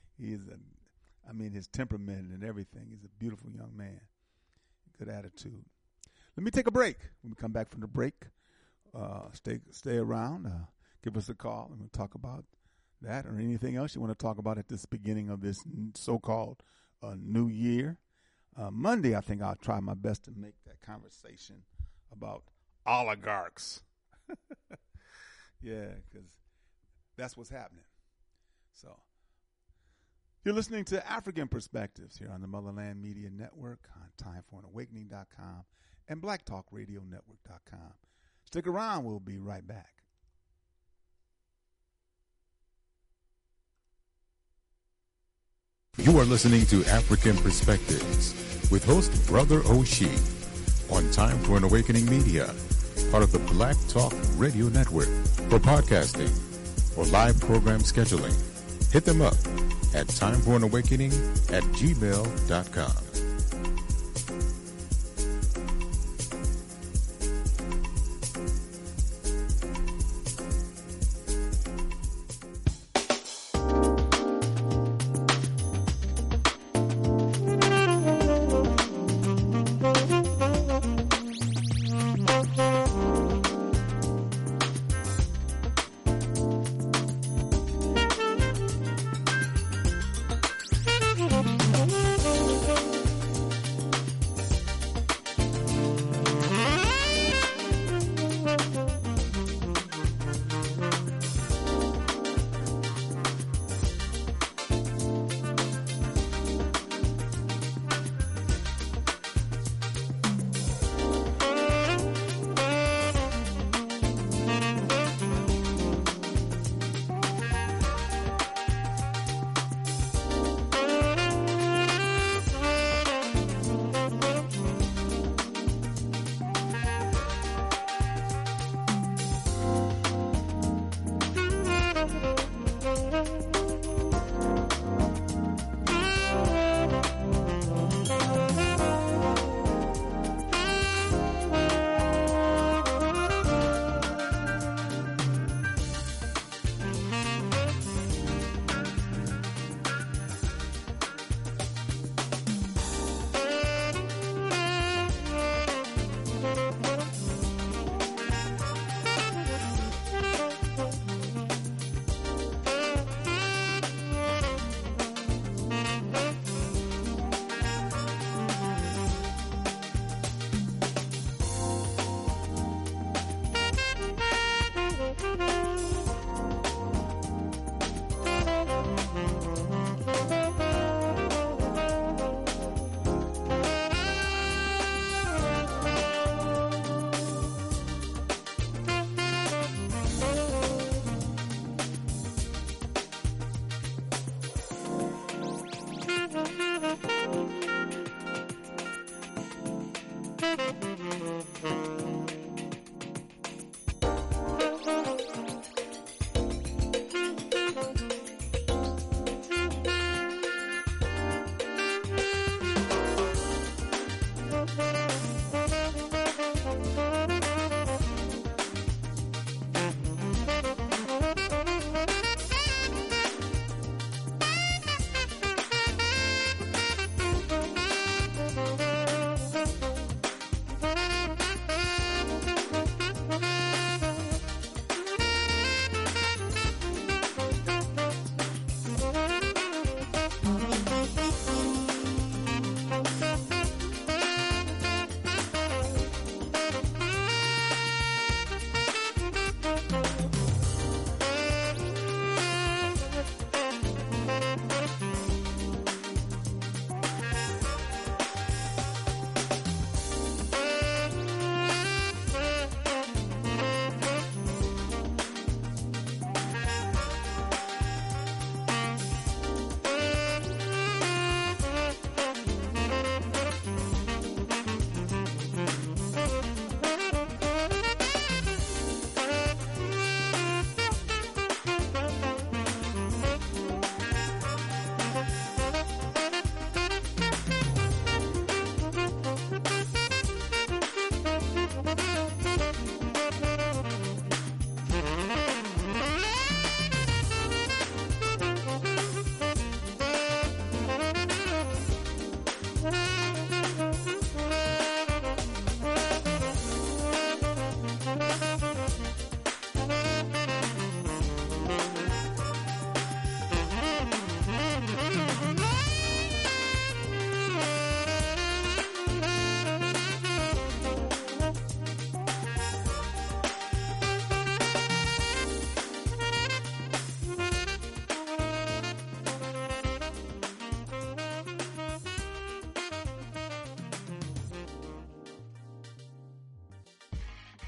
His temperament and everything. He's a beautiful young man. Good attitude. Let me take a break. When we come back from the break, stay around. Give us a call, and we'll talk about that or anything else you want to talk about at this beginning of this so-called new year. Monday, I think I'll try my best to make that conversation about oligarchs. Yeah, because that's what's happening. So you're listening to African Perspectives here on the Motherland Media Network on TimeForAnAwakening.com and BlackTalkRadioNetwork.com. Stick around. We'll be right back. You are listening to African Perspectives with host Brother Oshie on Time for an Awakening Media, part of the Black Talk Radio Network. For podcasting or live program scheduling, hit them up at timeforanawakening@gmail.com.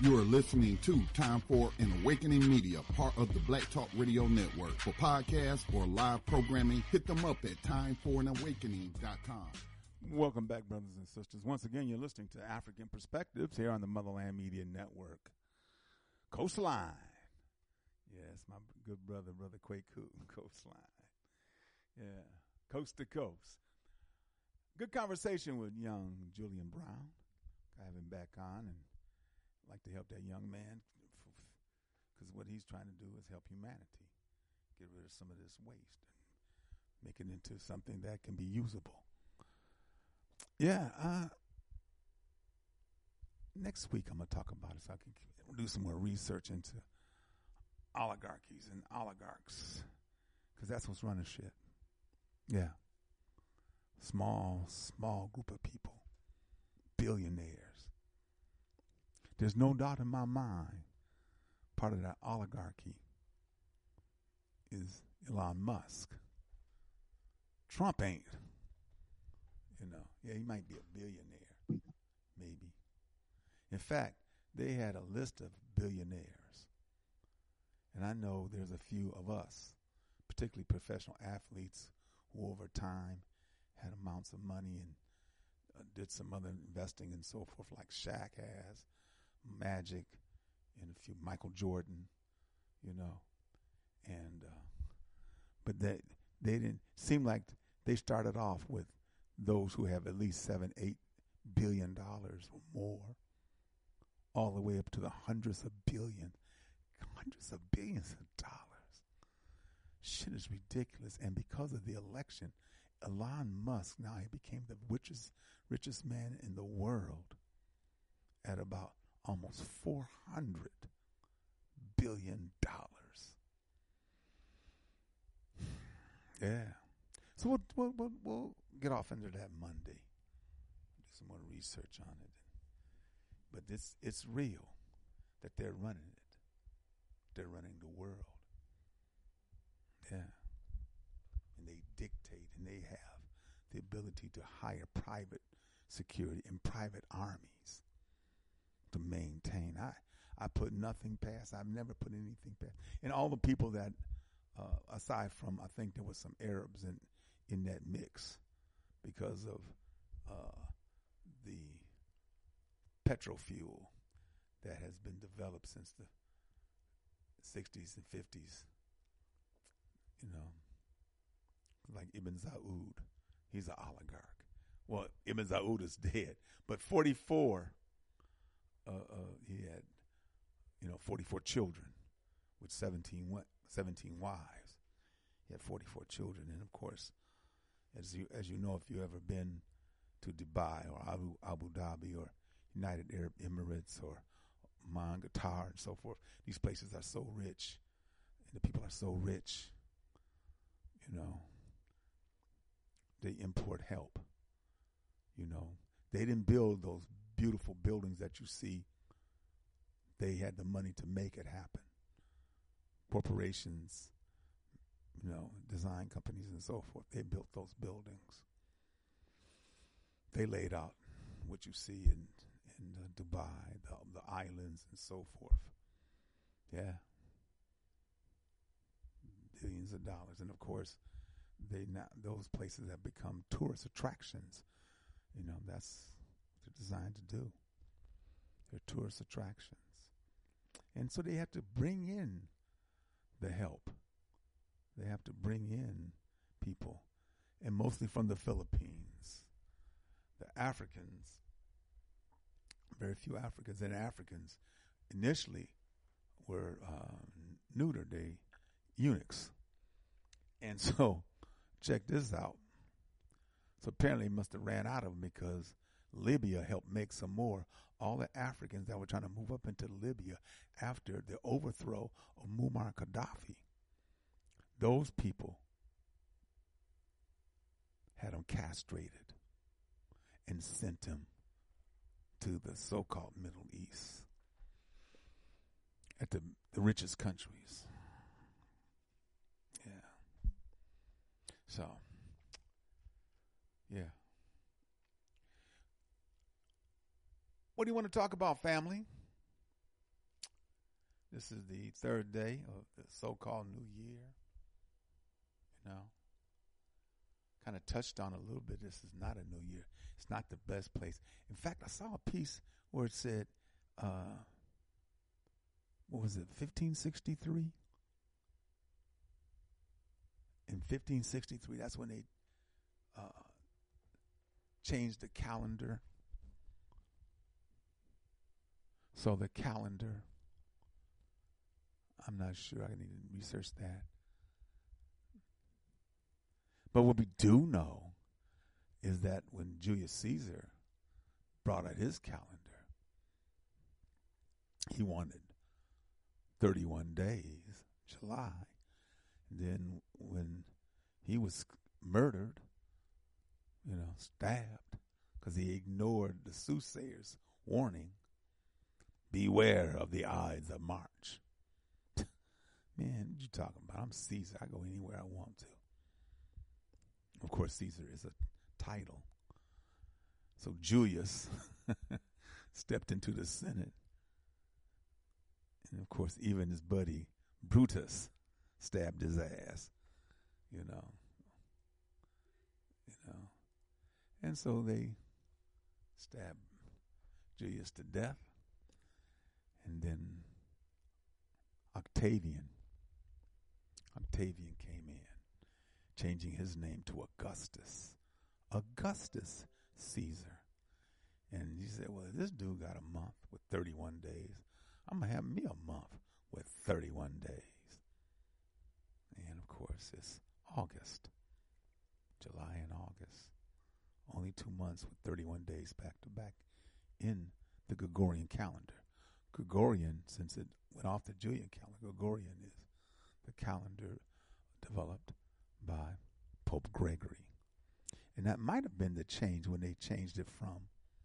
You are listening to Time for an Awakening Media, part of the Black Talk Radio Network. For podcasts or live programming, hit them up at timeforanawakening.com. Welcome back, brothers and sisters. Once again, you're listening to African Perspectives here on the Motherland Media Network. Coastline. Yes, my good brother Kwaku. Coastline. Yeah, coast to coast. Good conversation with young Julian Brown. I have him back on and like to help that young man because what he's trying to do is help humanity get rid of some of this waste and make it into something that can be usable. Yeah, next week I'm going to talk about it so I can do some more research into oligarchies and oligarchs because that's what's running shit. Yeah. Small group of people. Billionaires. There's no doubt in my mind part of that oligarchy is Elon Musk. Trump ain't. Yeah, he might be a billionaire, maybe. In fact, they had a list of billionaires. And I know there's a few of us, particularly professional athletes, who over time had amounts of money and did some other investing and so forth, like Shaq has, Magic, and a few, Michael Jordan, and but they didn't seem like they started off with those who have at least $7-8 billion or more, all the way up to the hundreds of billions of dollars. Shit is ridiculous, and because of the election, Elon Musk now he became the richest man in the world at about almost $400 billion. Yeah. So we'll get off into that Monday. Do some more research on it. But it's real that they're running it. They're running the world. Yeah. And they dictate and they have the ability to hire private security and private armies to maintain. I put nothing past. I've never put anything past. And all the people that, aside from, I think there was some Arabs in that mix because of the petrol fuel that has been developed since the 60s and 50s, like Ibn Saud. He's an oligarch. Well, Ibn Saud is dead, but 44, he had, 44 children with 17 wives. He had 44 children, and of course, as you know, if you've ever been to Dubai or Abu Dhabi or United Arab Emirates or Oman, Qatar, and so forth, these places are so rich, and the people are so rich, they import help. They didn't build those beautiful buildings that you see. They had the money to make it happen. Corporations, design companies and so forth, they built those buildings. They laid out what you see in Dubai, the islands and so forth. Yeah. Billions of dollars. And of course, those places have become tourist attractions. That's what they're designed to do. They're tourist attractions. And so they have to bring in the help. They have to bring in people, and mostly from the Philippines. The Africans, very few Africans, and Africans initially were neutered, they eunuchs. And so, check this out. So apparently he must have ran out of them because Libya helped make some more. All the Africans that were trying to move up into Libya after the overthrow of Muammar Gaddafi, those people had them castrated and sent them to the so-called Middle East, at the richest countries. Yeah. So, yeah. What do you want to talk about, family? This is the third day of the so-called new year. You know, kind of touched on a little bit. This is not a new year. It's not the best place. In fact, I saw a piece where it said, what was it, 1563? In 1563, that's when they changed the calendar. So the calendar, I'm not sure. I need to research that. But what we do know is that when Julius Caesar brought out his calendar, he wanted 31 days, July. And then when he was murdered, stabbed, because he ignored the soothsayer's warning, beware of the Ides of March. Man, what you talking about? I'm Caesar. I go anywhere I want to. Of course, Caesar is a title. So Julius stepped into the Senate. And, of course, even his buddy Brutus stabbed his ass, you know. And so they stabbed Julius to death. And then Octavian came in, changing his name to Augustus Caesar. And he said, well, this dude got a month with 31 days. I'm going to have me a month with 31 days. And, of course, it's August, July and August. Only 2 months with 31 days back to back in the Gregorian calendar. Gregorian, since it went off the Julian calendar, Gregorian is the calendar developed by Pope Gregory. And that might have been the change when they changed it from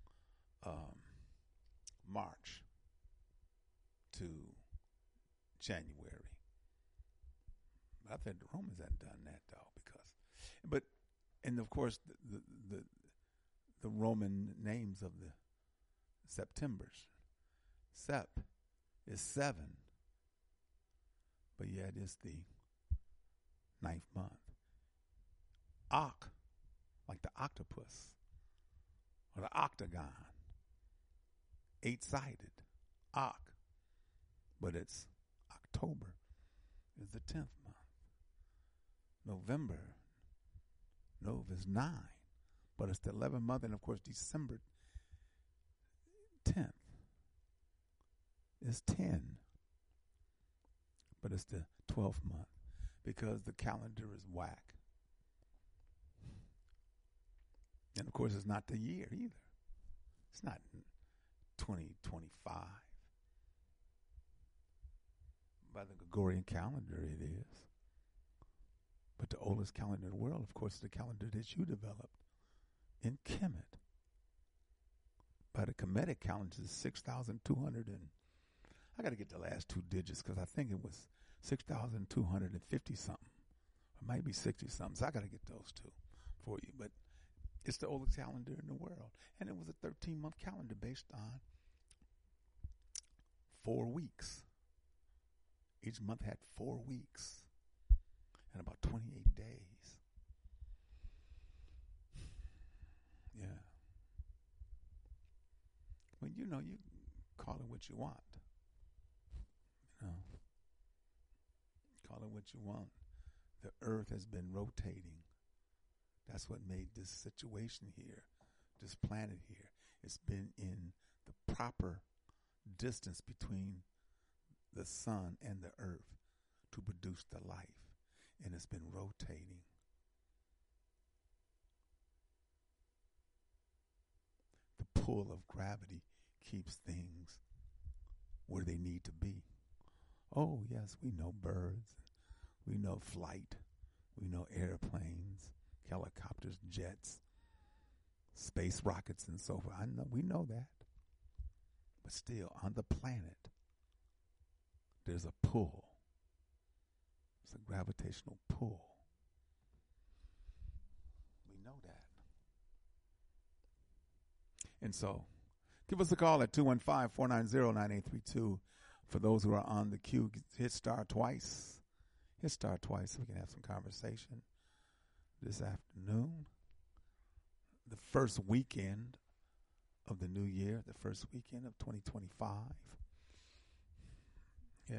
March to January. I think the Romans hadn't done that, though, and of course the Roman names of the Septembers. Sep is 7, but yet it's the 9th month. Oct, like the octopus, or the octagon, 8-sided, Oct, but it's October is the 10th month. November, Nov is 9, but it's the 11th month, and of course December 10th is 10, but it's the 12th month because the calendar is whack. And of course it's not the year either. It's not 2025. By the Gregorian calendar it is. But the oldest calendar in the world, of course, is the calendar that you developed in Kemet. By the Kemetic calendar, it's 6,200 and I got to get the last 2 digits because I think it was 6,250 something. Or might be 60 something. So I got to get those 2 for you. But it's the oldest calendar in the world. And it was a 13-month calendar based on 4 weeks. Each month had 4 weeks. And about 28 days. Yeah. Well, you call it what you want. Call it what you want. The earth has been rotating. That's what made this situation here, this planet here. It's been in the proper distance between the sun and the earth to produce the life. And it's been rotating. The pull of gravity keeps things where they need to be. Oh, yes, we know birds. We know flight. We know airplanes, helicopters, jets, space rockets, and so forth. We know that. But still, on the planet, there's a pull. It's a gravitational pull. We know that. And so, give us a call at 215-490-9832. For those who are on the queue, hit star twice. Hit star twice so we can have some conversation this afternoon. The first weekend of the new year, the first weekend of 2025. Yeah.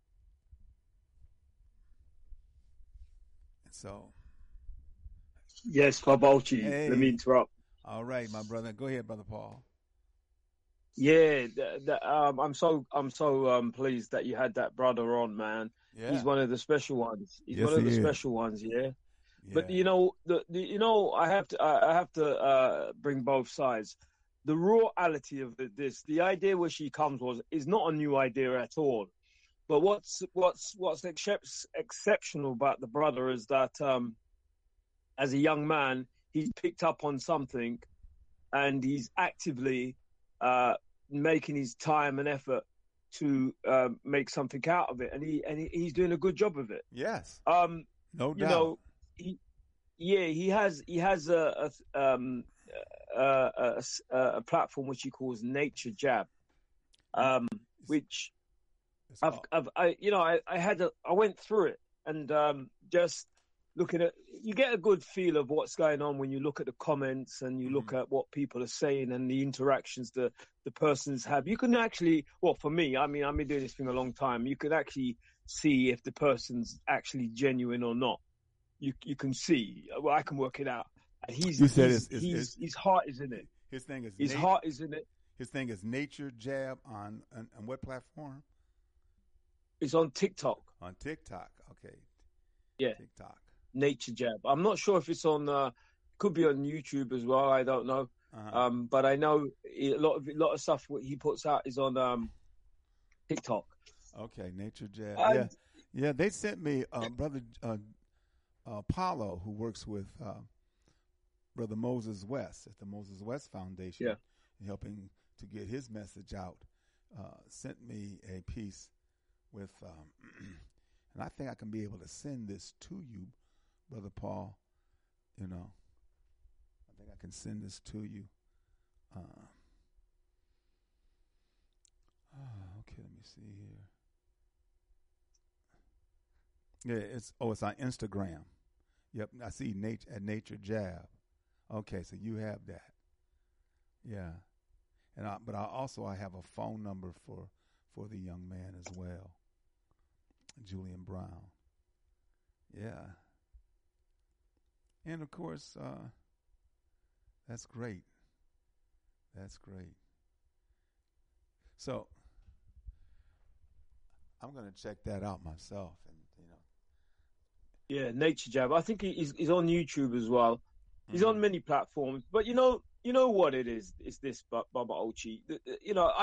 And so. Yes, Fabalchi. Hey. Let me interrupt. All right, my brother. Go ahead, Brother Paul. Yeah, I'm so pleased that you had that brother on, man. Yeah. He's one of the special ones. He's one of the special ones, yeah. But you know, I have to bring both sides. The rawality of this, the idea where she comes is not a new idea at all. But what's exceptional about the brother is that as a young man, he's picked up on something, and he's actively making his time and effort to make something out of it, and he's doing a good job of it. Yes, no doubt. You know, he has a platform which he calls Nature Jab, which I went through it, and just looking at, you get a good feel of what's going on when you look at the comments and you look at what people are saying and the interactions the persons have. You can actually, well, for me, I mean, I've been doing this thing a long time. You can actually see if the person's actually genuine or not. You can see. Well, I can work it out. His heart is in it. His heart is in it. His thing is Nature Jab on what platform? It's on TikTok. On TikTok, okay. Yeah. TikTok. Nature Jab. I'm not sure if it's on. Could be on YouTube as well. I don't know. But I know a lot of stuff what he puts out is on TikTok. Okay, Nature Jab. Yeah. They sent me brother Paulo, who works with Brother Moses West at the Moses West Foundation, helping to get his message out. Sent me a piece with, and I think I can be able to send this to you, Brother Paul. You know, I think I can send this to you. Okay, let me see here. Yeah, it's on Instagram. Yep, I see Nature Jab. Okay, so you have that. Yeah, but I have a phone number for the young man as well, Julian Brown. Yeah, and of course, that's great. That's great. So I'm going to check that out myself, and Yeah, Nature Jab. I think he's on YouTube as well. He's on many platforms, but you know what it is. It's this, Baba Ochi. You know,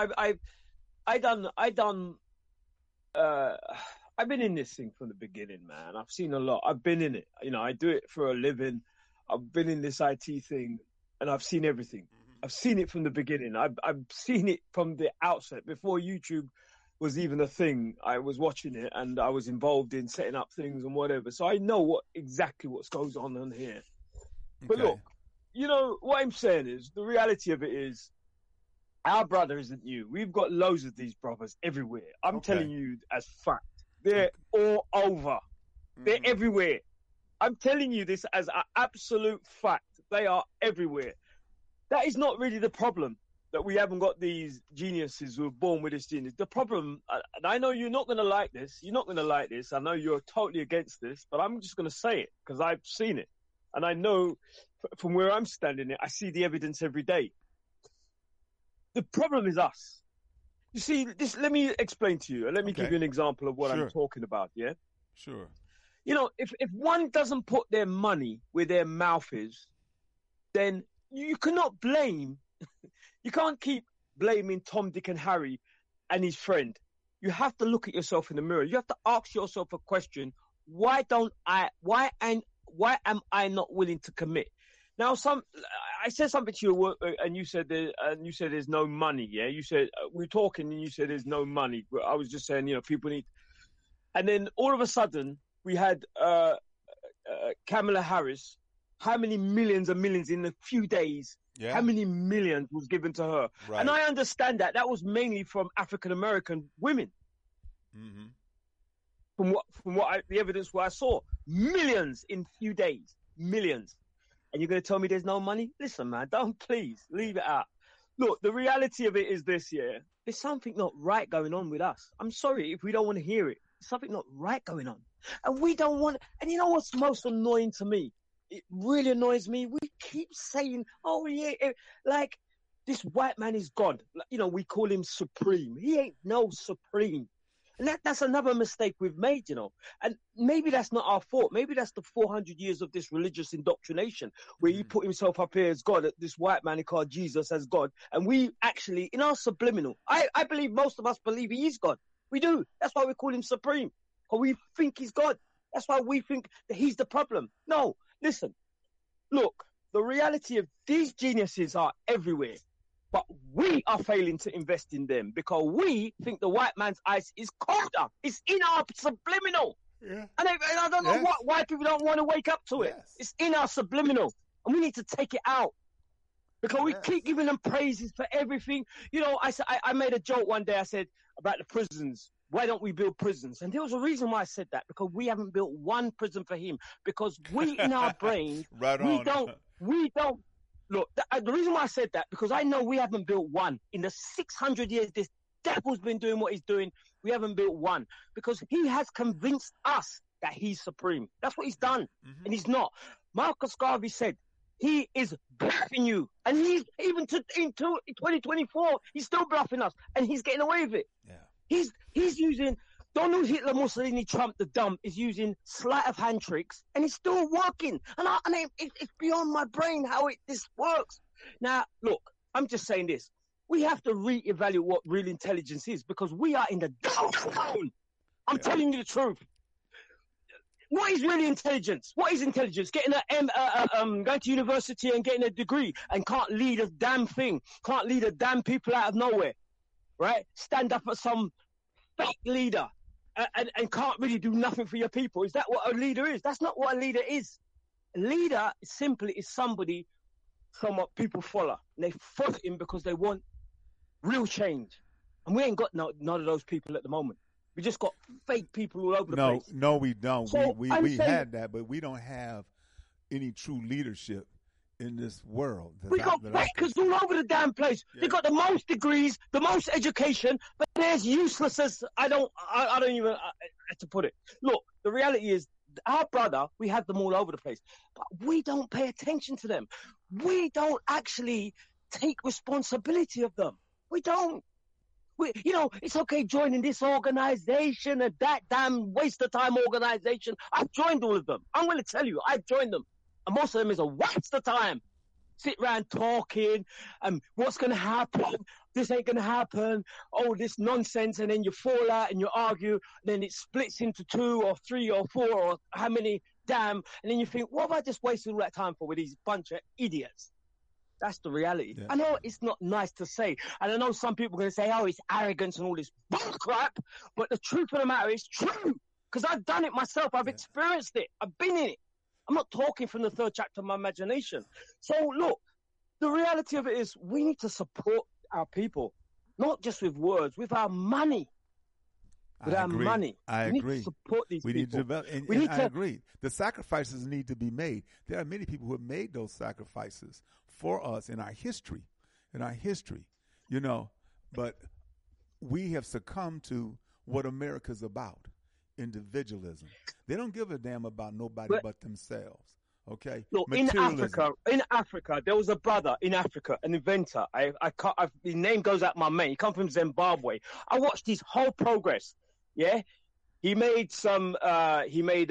I've been in this thing from the beginning, man. I've seen a lot. I've been in it. You know, I do it for a living. I've been in this IT thing, and I've seen everything. I've seen it from the beginning. I've seen it from the outset before YouTube was even a thing. I was watching it, and I was involved in setting up things and whatever. So I know exactly what goes on here. But look, you know, what I'm saying is, the reality of it is, our brother isn't new. We've got loads of these brothers everywhere. I'm telling you as fact. They're all over. They're everywhere. I'm telling you this as an absolute fact. They are everywhere. That is not really the problem, that we haven't got these geniuses who are born with this genius. The problem, and I know you're not going to like this. You're not going to like this. I know you're totally against this, but I'm just going to say it because I've seen it. And I know from where I'm standing, I see the evidence every day. The problem is us. You see, let me explain to you, and let me give you an example of what I'm talking about, yeah? Sure. You know, if one doesn't put their money where their mouth is, then you cannot blame, you can't keep blaming Tom, Dick, and Harry and his friend. You have to look at yourself in the mirror. You have to ask yourself a question: why am I not willing to commit? Now, I said something to you, and you said there's no money. Yeah, you said we were talking, and you said there's no money. I was just saying, you know, people need. And then all of a sudden, we had Kamala Harris. How many millions and millions in a few days? Yeah. How many millions was given to her? Right. And I understand that was mainly from African American women. From the evidence what I saw, millions in few days, millions. And you're going to tell me there's no money? Listen, man, don't please leave it out. Look, the reality of it is this, yeah. There's something not right going on with us. I'm sorry if we don't want to hear it. There's something not right going on. And we don't want, and you know what's most annoying to me? It really annoys me. We keep saying, oh yeah, like this white man is God. You know, we call him supreme. He ain't no supreme. And that's another mistake we've made, you know. And maybe that's not our fault. Maybe that's the 400 years of this religious indoctrination where he put himself up here as God, this white man he called Jesus as God. And we actually, in our subliminal, I believe most of us believe he is God. We do. That's why we call him supreme. Because we think he's God. That's why we think that he's the problem. No, listen. Look, the reality of these geniuses are everywhere. But we are failing to invest in them because we think the white man's ice is colder. It's in our subliminal. Yeah. And I don't know why people don't want to wake up to it. Yes. It's in our subliminal. And we need to take it out. Because we keep giving them praises for everything. You know, I made a joke one day. I said about the prisons. Why don't we build prisons? And there was a reason why I said that. Because we haven't built one prison for him. Because we, in our brain, we don't. Look, the reason why I said that, because I know we haven't built one. In the 600 years this devil's been doing what he's doing, we haven't built one. Because he has convinced us that he's supreme. That's what he's done. And he's not. Marcus Garvey said, he is bluffing you. And he's, even in 2024, he's still bluffing us. And he's getting away with it. Yeah. He's using... Donald Hitler, Mussolini, Trump, the dumb, is using sleight of hand tricks, and it's still working. And it's beyond my brain how this works. Now, look, I'm just saying this. We have to reevaluate what real intelligence is because we are in the dark zone. I'm telling you the truth. What is really intelligence? What is intelligence? Getting going to university and getting a degree and can't lead a damn thing. Can't lead a damn people out of nowhere, right? Stand up at some fake leader. And can't really do nothing for your people. Is that what a leader is? That's not what a leader is. A leader simply is somebody somewhat people follow. And they follow him because they want real change. And we ain't got none of those people at the moment. We just got fake people all over the place. No, we don't. So we had that, but we don't have any true leadership in this world. We got fakers all over the damn place. Yeah. They got the most degrees, the most education, but they're as useless as I don't even have to put it. Look, the reality is, our brother, we have them all over the place, but we don't pay attention to them. We don't actually take responsibility of them. We don't. It's okay joining this organization and that damn waste of time organization. I've joined all of them. I'm going to tell you, I've joined them. And most of them is a waste of time. Sit around talking, what's going to happen? This ain't going to happen. Oh, this nonsense. And then you fall out and you argue. And then it splits into 2 or 3 or 4 or how many damn. And then you think, what have I just wasted all that time for with these bunch of idiots? That's the reality. Yeah. I know it's not nice to say. And I know some people are going to say, oh, it's arrogance and all this bullcrap. But the truth of the matter is true. Because I've done it myself. I've experienced it. I've been in it. I'm not talking from the third chapter of my imagination. So, look, the reality of it is we need to support our people, not just with words, with our money. With our money. I agree. Need to support these people. Need to develop, I agree. The sacrifices need to be made. There are many people who have made those sacrifices for us in our history, but we have succumbed to what America's about. Individualism. They don't give a damn about nobody but themselves. Okay. Look, in Africa, there was a brother in Africa, an inventor. His name goes out my mate. He comes from Zimbabwe. I watched his whole progress. Yeah, he made some. He made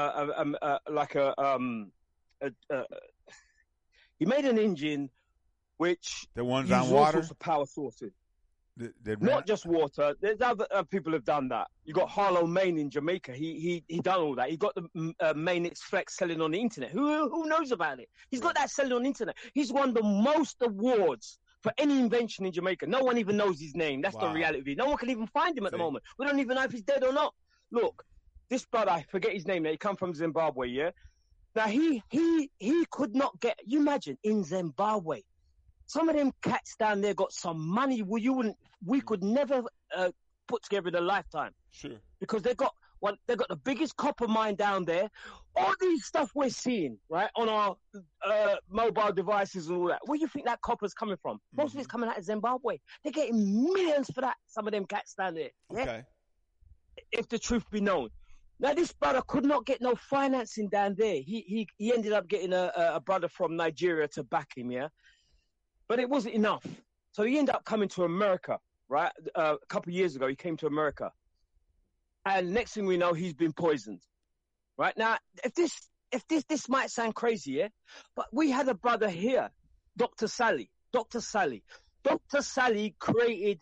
he made an engine which the ones on water, all sorts of power sources. Not just water. There's other people have done that. You got Harlow Main in Jamaica. He done all that. He got the Main X Flex selling on the internet. Who knows about it? He's got that selling on the internet. He's won the most awards for any invention in Jamaica. No one even knows his name. That's the reality of it. No one can even find him at the moment. We don't even know if he's dead or not. Look, this brother, I forget his name now. He come from Zimbabwe, yeah? Now, he could not get... You imagine, in Zimbabwe, some of them cats down there got some money we could never put together in a lifetime. Sure. Because they've got the biggest copper mine down there. All these stuff we're seeing, right, on our mobile devices and all that. Where do you think that copper's coming from? Most of it's coming out of Zimbabwe. They're getting millions for that, some of them cats down there. Yeah? Okay. If the truth be known. Now, this brother could not get no financing down there. He ended up getting a brother from Nigeria to back him, yeah? But it wasn't enough. So he ended up coming to America, right? A couple of years ago, he came to America. And next thing we know, he's been poisoned. Right? Now, if this might sound crazy, yeah? But we had a brother here, Dr. Sally. Dr. Sally created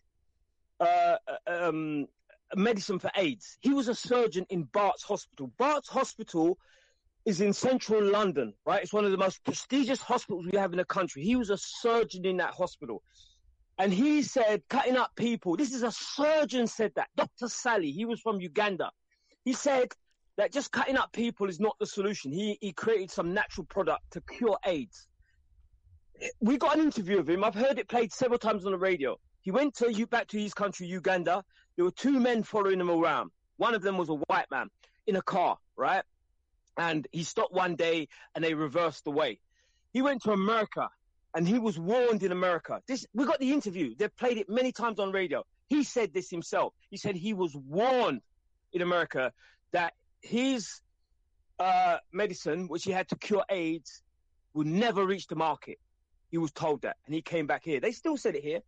medicine for AIDS. He was a surgeon in Bart's Hospital. Bart's Hospital is in central London, right? It's one of the most prestigious hospitals we have in the country. He was a surgeon in that hospital. And he said, cutting up people, this is a surgeon said that, Dr. Sally, he was from Uganda. He said that just cutting up people is not the solution. He created some natural product to cure AIDS. We got an interview of him. I've heard it played several times on the radio. He went back to his country, Uganda. There were two men following him around. One of them was a white man in a car, right? And he stopped one day and they reversed away. He went to America and he was warned in America. We got the interview. They've played it many times on radio. He said this himself. He said he was warned in America that his medicine, which he had to cure AIDS, would never reach the market. He was told that. And he came back here. They still said it here.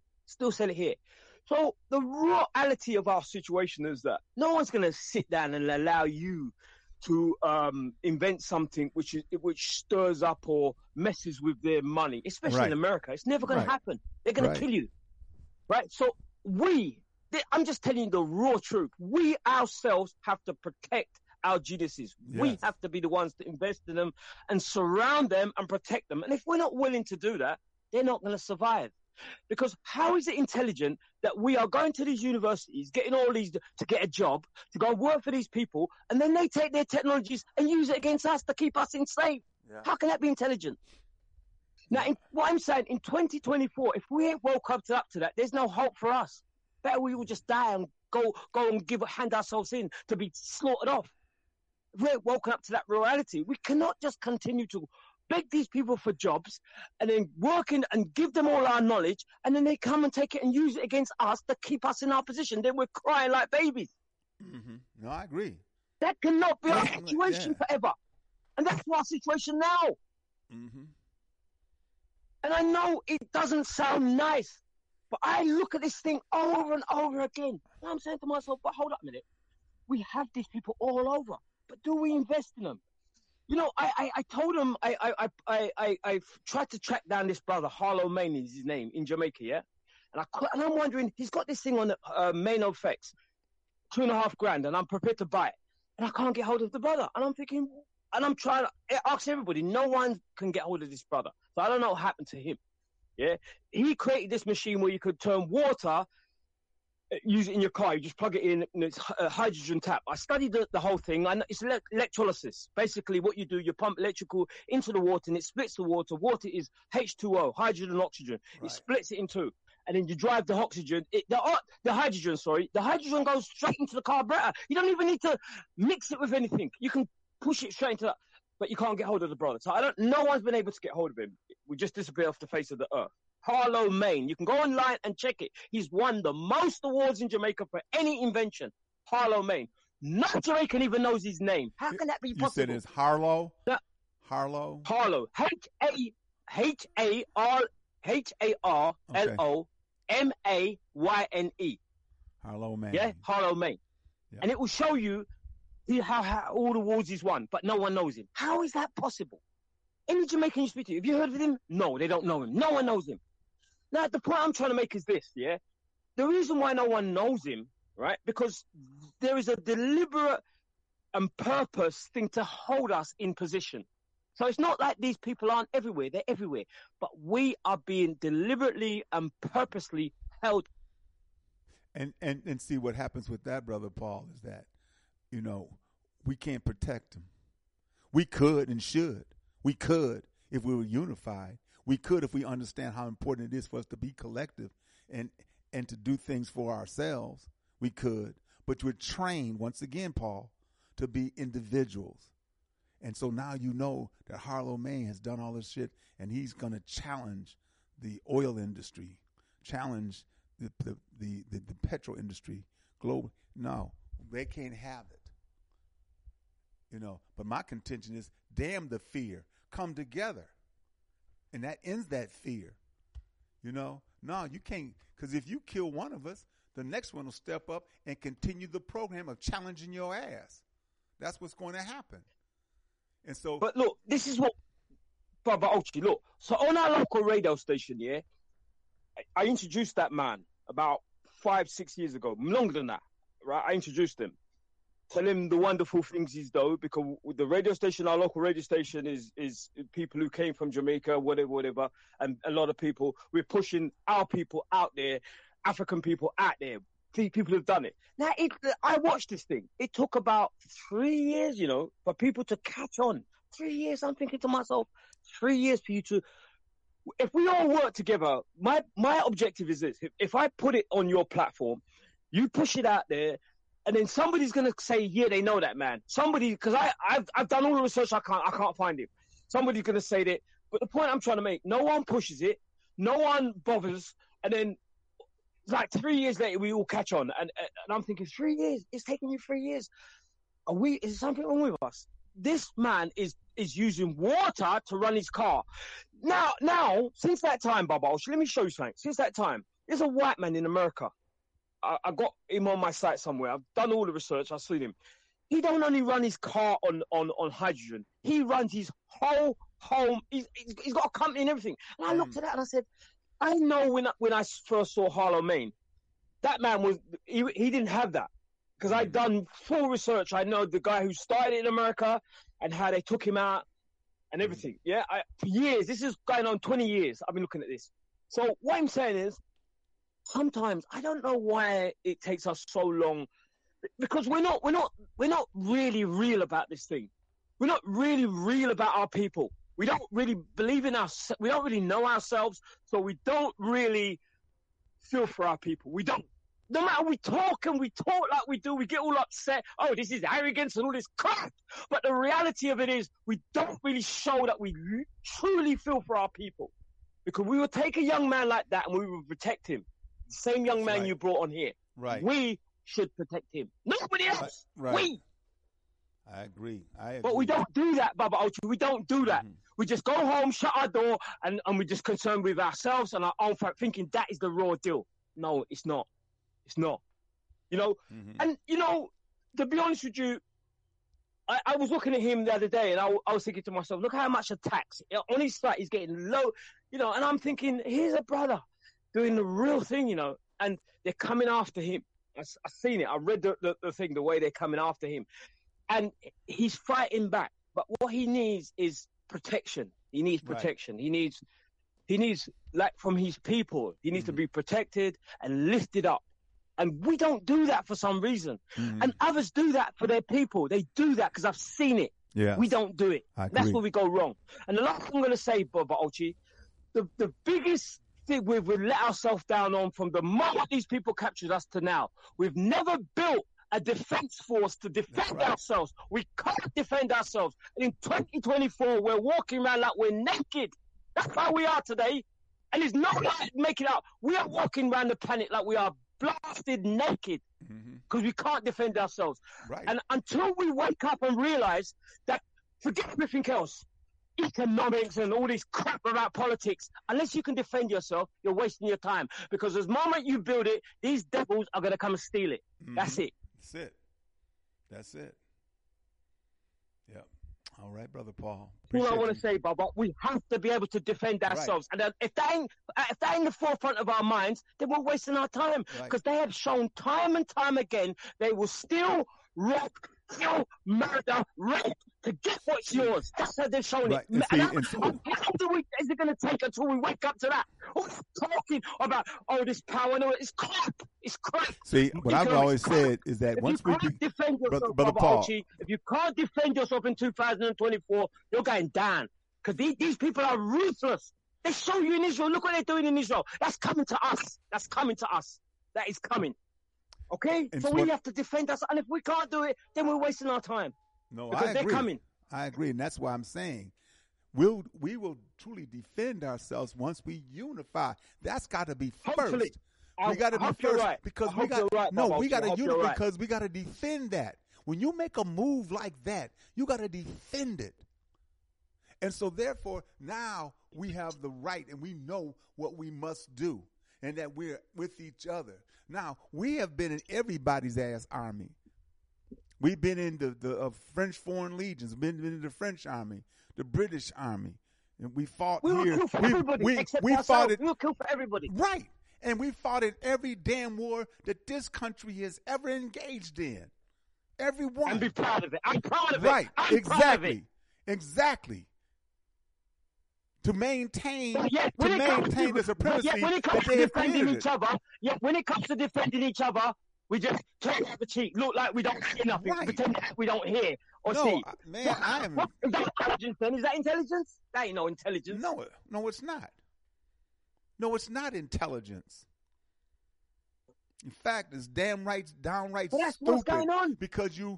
So the reality of our situation is that no one's going to sit down and allow you to invent something which stirs up or messes with their money, especially in America. It's never going to happen. They're going to kill you, right? So I'm just telling you the raw truth. We ourselves have to protect our geniuses. Yes. We have to be the ones to invest in them and surround them and protect them. And if we're not willing to do that, they're not going to survive. Because how is it intelligent that we are going to these universities, getting all these to get a job, to go work for these people, and then they take their technologies and use it against us to keep us enslaved? Yeah. How can that be intelligent? Now, what I'm saying, in 2024, if we ain't woke up to that, there's no hope for us. Better we will just die and go and hand ourselves in to be slaughtered off. If we ain't woken up to that reality, we cannot just continue to beg these people for jobs and then work in and give them all our knowledge, and then they come and take it and use it against us to keep us in our position. Then we're crying like babies. Mm-hmm. No, I agree. That cannot be our situation forever. And that's our situation now. Mm-hmm. And I know it doesn't sound nice, but I look at this thing over and over again. And I'm saying to myself, but hold up a minute. We have these people all over, but do we invest in them? You know, I told him, I tried to track down this brother, Harlow Main is his name, in Jamaica, yeah? And I'm wondering, he's got this thing on Main Effects, $2,500, and I'm prepared to buy it. And I can't get hold of the brother. And I'm thinking, and I'm trying to ask everybody, no one can get hold of this brother. So I don't know what happened to him, yeah? He created this machine where you could turn water, use it in your car. You just plug it in, and it's a hydrogen tap. I studied the whole thing. It's electrolysis. Basically, what you do, you pump electrical into the water, and it splits the water. Water is H2O, hydrogen and oxygen. Right. It splits it in two, and then you drive the oxygen. The hydrogen goes straight into the carburetor. You don't even need to mix it with anything. You can push it straight into that, but you can't get hold of the brother. So no one's been able to get hold of him. We just disappear off the face of the earth. Harlow Main. You can go online and check it. He's won the most awards in Jamaica for any invention. Harlow Main. No Jamaican even knows his name. How can that be possible? You said it's Harlow? Harlow? Harlow. Harlow-Mayne. Harlow Main. Yeah, Harlow Main. Yeah. And it will show you how all the awards he's won, but no one knows him. How is that possible? Any Jamaican you speak to, have you heard of him? No, they don't know him. No one knows him. Now, the point I'm trying to make is this, yeah? The reason why no one knows him, right, because there is a deliberate and purpose thing to hold us in position. So it's not like these people aren't everywhere. They're everywhere. But we are being deliberately and purposely held. And see what happens with that, Brother Paul, is that, you know, we can't protect them. We could and should. We could if we were unified. We could if we understand how important it is for us to be collective and to do things for ourselves. We could. But we're trained, once again, Paul, to be individuals. And so now you know that Harlow Main has done all this shit, and he's going to challenge the oil industry, challenge the petrol industry globally. No, they can't have it. But my contention is, damn the fear. Come together. And that ends that fear. No, you can't, because if you kill one of us, the next one will step up and continue the program of challenging your ass. That's what's going to happen. And so, but look, this is what, Brother Ochi, look. So on our local radio station, yeah, I introduced that man about 5-6 years ago, longer than that, right? I introduced him, tell him the wonderful things he's done, because the radio station, our local radio station, is people who came from Jamaica, whatever, and a lot of people. We're pushing our people out there, African people out there. People have done it. Now, I watched this thing. It took about 3 years, for people to catch on. 3 years. I'm thinking to myself, 3 years for you to. If we all work together, my objective is this: if I put it on your platform, you push it out there, and then somebody's gonna say, yeah, they know that man. Somebody, because I've done all the research, I can't find it. Somebody's gonna say that. But the point I'm trying to make, no one pushes it, no one bothers, and then. Like 3 years later, we all catch on, and I'm thinking, 3 years? It's taking you 3 years. Is something wrong with us? This man is using water to run his car. Now, since that time, Baba, let me show you something. Since that time, there's a white man in America. I got him on my site somewhere. I've done all the research. I've seen him. He don't only run his car on hydrogen. He runs his whole home. He's got a company and everything. And I looked at that and I said, I know when I first saw Harlow Main, that man he didn't have that, because I'd done full research. I know the guy who started it in America and how they took him out and everything. Yeah, for years. This is going on 20 years. I've been looking at this. So what I'm saying is, sometimes I don't know why it takes us so long, because we're not really real about this thing. We're not really real about our people. We don't really believe in us. We don't really know ourselves, so we don't really feel for our people. We don't. No matter we talk like we do, we get all upset. Oh, this is arrogance and all this crap. But the reality of it is, we don't really show that we truly feel for our people, because we would take a young man like that and we would protect him. The same young man you brought on here. Right. We should protect him. Nobody else. Right. We. I agree. But we don't do that, Baba Ochi. We don't do that. Mm-hmm. We just go home, shut our door, and we're just concerned with ourselves and our own fact, thinking that is the raw deal. No, it's not. It's not. Mm-hmm. And, to be honest with you, I was looking at him the other day, and I was thinking to myself, look how much attacks. On his site, he's getting low, and I'm thinking, here's a brother doing the real thing, and they're coming after him. I've seen it. I read the thing, the way they're coming after him. And he's fighting back. But what he needs is protection. He needs protection. Right. He needs, like, from his people, he needs to be protected and lifted up. And we don't do that for some reason. Mm-hmm. And others do that for their people. They do that because I've seen it. Yeah. We don't do it. That's where we go wrong. And the last thing I'm going to say, Baba Ochi, the biggest thing we've let ourselves down on from the moment these people captured us to now, we've never built a defense force to defend ourselves. We can't defend ourselves. And in 2024, we're walking around like we're naked. That's how we are today. And there's no like making it up. We are walking around the planet like we are blasted naked, because we can't defend ourselves. Right. And until we wake up and realize that, forget everything else, economics and all this crap about politics, unless you can defend yourself, you're wasting your time. Because the moment you build it, these devils are going to come and steal it. That's it. That's it. Yep. All right, Brother Paul. All I want to say, Baba, we have to be able to defend ourselves. Right. And if that ain't in the forefront of our minds, then we're wasting our time. Because they have shown time and time again, they will steal, rob, kill, murder, rape to get what's yours. That's how they're showing it. And how long is it going to take until we wake up to that? Talking about, this power, no, it's crap. It's crap. See, what I've always said is that once we defend yourself, Brother Paul, Ochi, if you can't defend yourself in 2024, you're going down. Because these people are ruthless. They show you in Israel. Look what they're doing in Israel. That's coming to us. That's coming to us. That is coming. Okay? So we have to defend us. And if we can't do it, then we're wasting our time. No, because I agree. They're coming. I agree. And that's why I'm saying we will truly defend ourselves once we unify. That's got to be Hopefully. first. We got to be first because we got we got to unify because we got to defend that. When you make a move like that, you got to defend it. And so therefore, now we have the right and we know what we must do and that we're with each other. Now, we have been in everybody's ass army. We've been in the French Foreign Legions, been in the French Army, the British Army, and we fought here. We will kill for everybody except we ourselves. fought it. We will kill for everybody. Right. And we fought in every damn war that this country has ever engaged in. Every one. And be proud of it. I'm proud of it. Right. I'm proud of it. Exactly. To maintain the supremacy when it comes to defending each other, when it comes to defending each other, we just turn out the cheek, look like we don't hear nothing, pretend that we don't hear or see. Man, I am. Is that intelligence then? Is that intelligence? That ain't no intelligence. No, it's not. No, it's not intelligence. In fact, it's downright but that's stupid. What's going on? Because you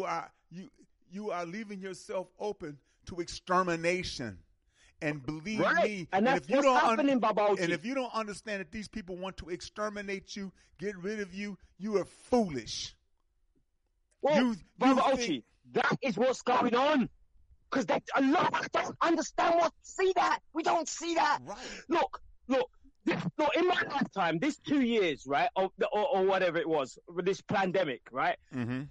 are leaving yourself open to extermination. And believe me, and that's what's happening, Babaochi. And if you don't understand that these people want to exterminate you, get rid of you, you are foolish. Well, Babaochi, that is what's going on. Because a lot of us don't understand see that. We don't see that. Right. Look, in my lifetime, this 2 years, right, or whatever it was, with this pandemic, right? Mm-hmm.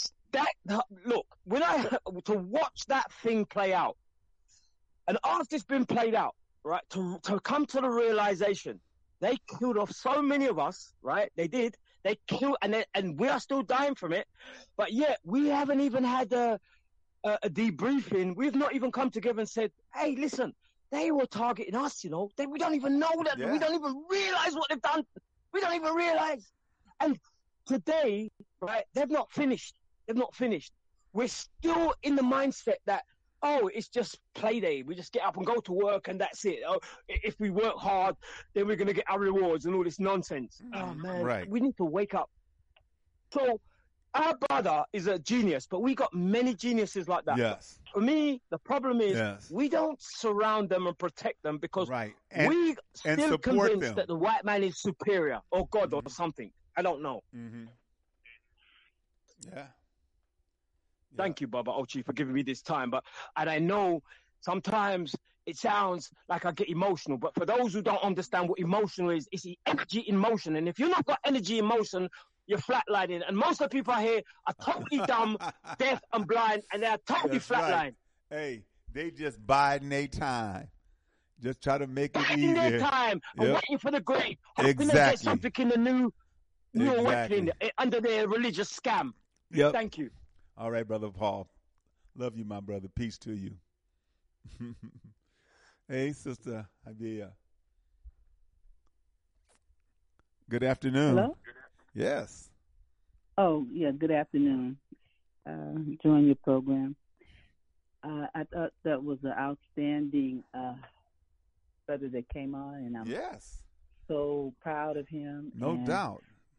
When to watch that thing play out, and after it's been played out, right, to come to the realization, they killed off so many of us, right? They did. They killed, and we are still dying from it. But yet, we haven't even had a debriefing. We've not even come together and said, hey, listen, they were targeting us, we don't even know that. Yeah. We don't even realize what they've done. We don't even realize. And today, right, they've not finished. We're still in the mindset that, it's just play day. We just get up and go to work and that's it. Oh, if we work hard, then we're going to get our rewards and all this nonsense. Oh, man. Right. We need to wake up. So our brother is a genius, but we got many geniuses like that. Yes. For me, the problem is we don't surround them and protect them because we still convinced that the white man is superior or God or something. I don't know. Mm-hmm. Yeah. Thank you, Babaochi, for giving me this time. And I know sometimes it sounds like I get emotional, but for those who don't understand what emotional is, it's the energy in motion. And if you've not got energy in motion, you're flatlining. And most of the people here are totally dumb, deaf, and blind, and they're totally flatlined. Right. Hey, they just biding their time. Just try to make it easier. Their time and waiting for the great. Hoping they get something in the new awakening under their religious scam. Yep. Thank you. All right, Brother Paul. Love you, my brother. Peace to you. Hey, Sister Javier. Good afternoon. Hello? Yes. Oh, yeah, good afternoon. Enjoying your program. I thought that was an outstanding brother that came on, and I'm so proud of him. No doubt.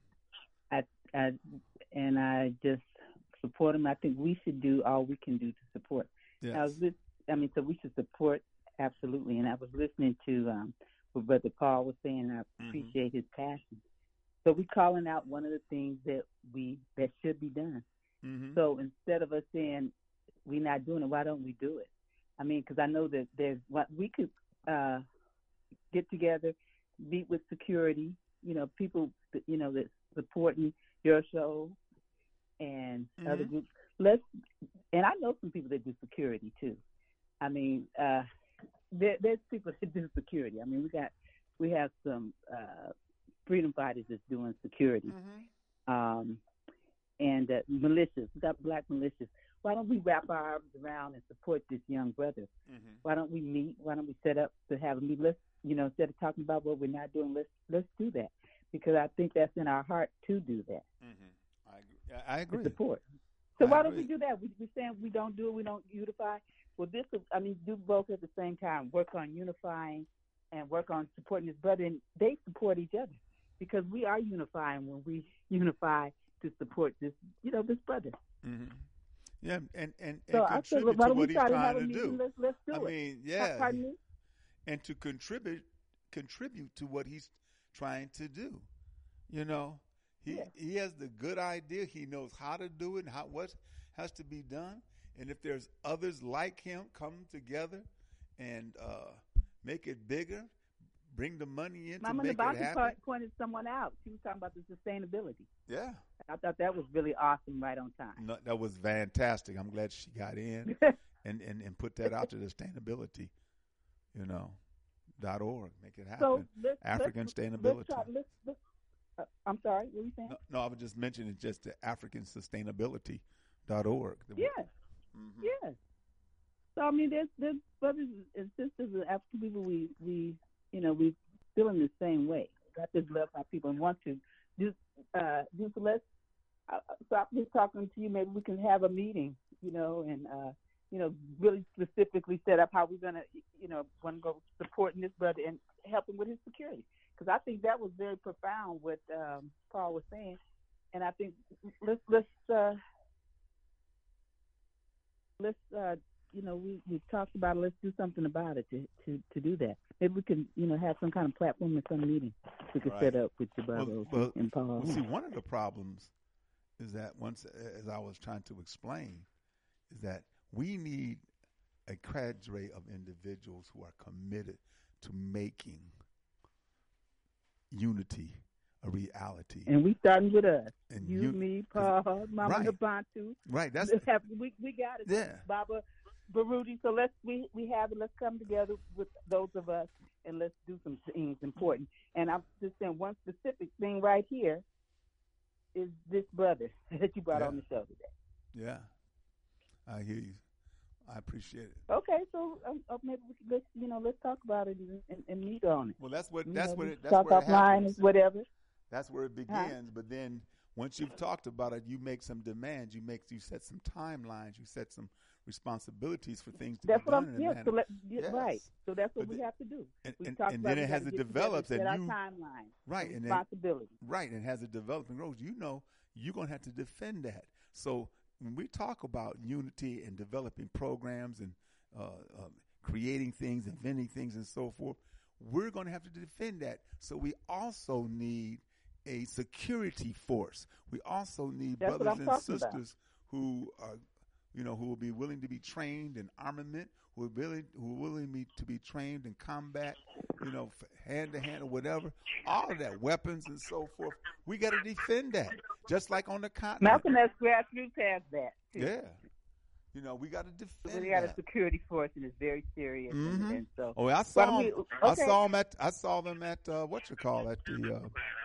I just support him. I think we should do all we can do to support. Yes. So we should support absolutely. And I was listening to what Brother Paul was saying. And I appreciate his passion. So we're calling out one of the things that should be done. Mm-hmm. So instead of us saying we're not doing it, why don't we do it? I mean, because I know that we could get together, meet with security, people, that's supporting your show and other groups. And I know some people that do security too. I mean, there's people that do security. I mean, we have some freedom fighters that's doing security, and militias. We got black militias. Why don't we wrap our arms around and support this young brother? Mm-hmm. Why don't we meet? Why don't we set up to have a meet? Let's, instead of talking about what we're not doing, let's do that, because I think that's in our heart to do that. Mm-hmm. I agree. To support. So why don't we do that? We're saying we don't do it. We don't unify. Well, do both at the same time. Work on unifying and work on supporting his brother, and they support each other. because we are unifying when we unify to support this, this brother. Mm-hmm. Yeah, and so contribute to what he's trying to do. Let's do it. I mean, yeah, pardon me? And to contribute to what he's trying to do. He has the good idea. He knows how to do it and what has to be done. And if there's others like him come together and make it bigger, bring the money in to make it happen. Mama pointed someone out. She was talking about the sustainability. Yeah. I thought that was really awesome, right on time. No, that was fantastic. I'm glad she got in and put that out to sustainability, .org. Make it happen. So African sustainability. I'm sorry, what were you saying? No, I was just mentioning just the African sustainability.org. Yes. Mm-hmm. Yes. So I mean, there's brothers and sisters of African people. We feel in the same way. Got this love for our people and want to do. So let's stop just talking to you. Maybe we can have a meeting, and really specifically set up how we're gonna, want to go supporting this brother and helping with his security. Because I think that was very profound what Paul was saying, and I think let's we've talked about it. Let's do something about it to do that. Maybe we can have some kind of platform or some meeting we could set up with your brother and Paul. See, one of the problems is that as I was trying to explain, is that we need a cadre of individuals who are committed to making unity a reality. And we starting with us. And you, me, Paul, Mama Nabantu. Right. That's we got it. Yeah. Baba Baruti. So let's come together with those of us and let's do some things important. And I'm just saying one specific thing right here is this brother that you brought on the show today. Yeah. I hear you. I appreciate it. Okay, so maybe we can let's talk about it and meet on it. Well, that's where it happens. Whatever. That's where it begins. But then once you've talked about it, you make some demands. You set some timelines. You set some responsibilities for things to be done. Right. So that's what we have to do. And then it has it develops and our timeline. Right. And responsibility. Right. And has it developed and grows. You're going to have to defend that. So when we talk about unity and developing programs and creating things, inventing things, and so forth, we're going to have to defend that. So we also need a security force. We also need brothers and sisters who are, who will be willing to be trained in armament, who are willing to be trained in combat, hand to hand or whatever. All of that, weapons and so forth. We got to defend that, just like on the continent. Malcolm X grassroots has that too. Yeah. We got to defend. We got a security force, and it's very serious. Mm-hmm. And so, I saw them at at the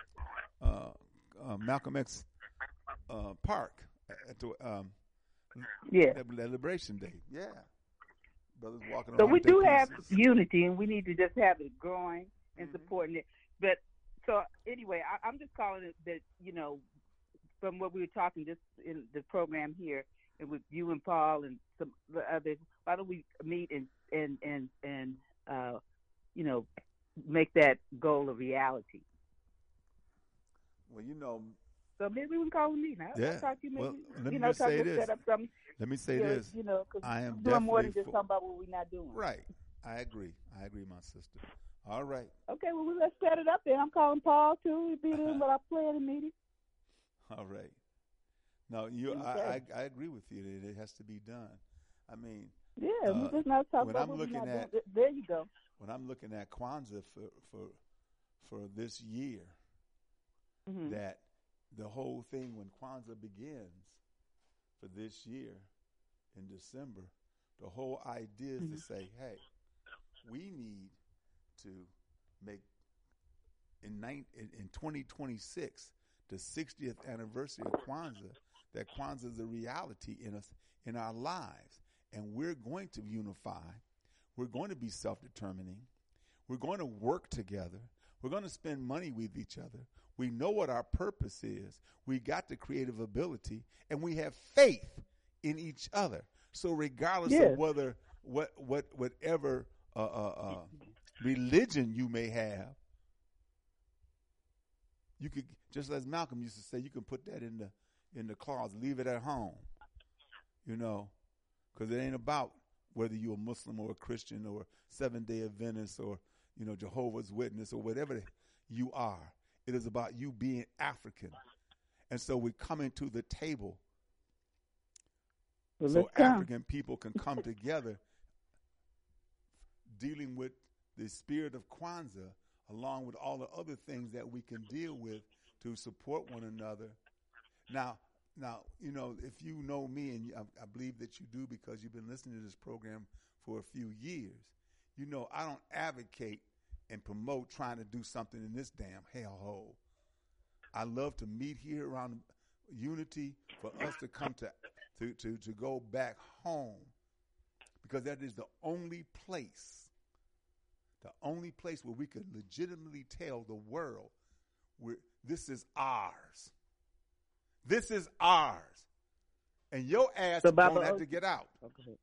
Malcolm X Park at the Liberation Day. Yeah, brothers walking. So we do have unity, and we need to just have it growing and supporting it. But so anyway, I'm just calling it that. From what we were talking just in the program here. And with you and Paul and some others, why don't we meet and make that goal a reality? Well, So maybe we can call a meeting. Yeah. I'll talk to you maybe. Let me say this. Set up something. Let me say this. Because I am doing more than just talking about what we're not doing. Right. I agree, my sister. All right. Okay. Well, let's set it up then. I'm calling Paul too. He'll be there, but I'll play in the meeting. All right. No, I agree with you. It has to be done. I mean, we're just not talking about what we're not doing. There you go. When I'm looking at Kwanzaa for this year, that the whole thing when Kwanzaa begins for this year in December, the whole idea is to say, hey, we need to make in 2026 the 60th anniversary of Kwanzaa. That Kwanzaa is a reality in our lives, and we're going to unify. We're going to be self-determining. We're going to work together. We're going to spend money with each other. We know what our purpose is. We got the creative ability, and we have faith in each other. So regardless of whether whatever religion you may have, You could, just as Malcolm used to say, you can put that in the closet, leave it at home, you know, because it ain't about whether you're a Muslim or a Christian or Seventh-day Adventist or, you know, Jehovah's Witness or whatever you are. It is about you being African. And so we're coming to the table so African people can come together dealing with the spirit of Kwanzaa along with all the other things that we can deal with to support one another. Now, you know, if you know me, and I believe that you do because you've been listening to this program for a few years, you know I don't advocate and promote trying to do something in this damn hellhole. I love to meet here around unity for us to come to go back home, because that is the only place where we can legitimately tell the world this is ours. This is ours. And your ass is going to have to get out. Okay.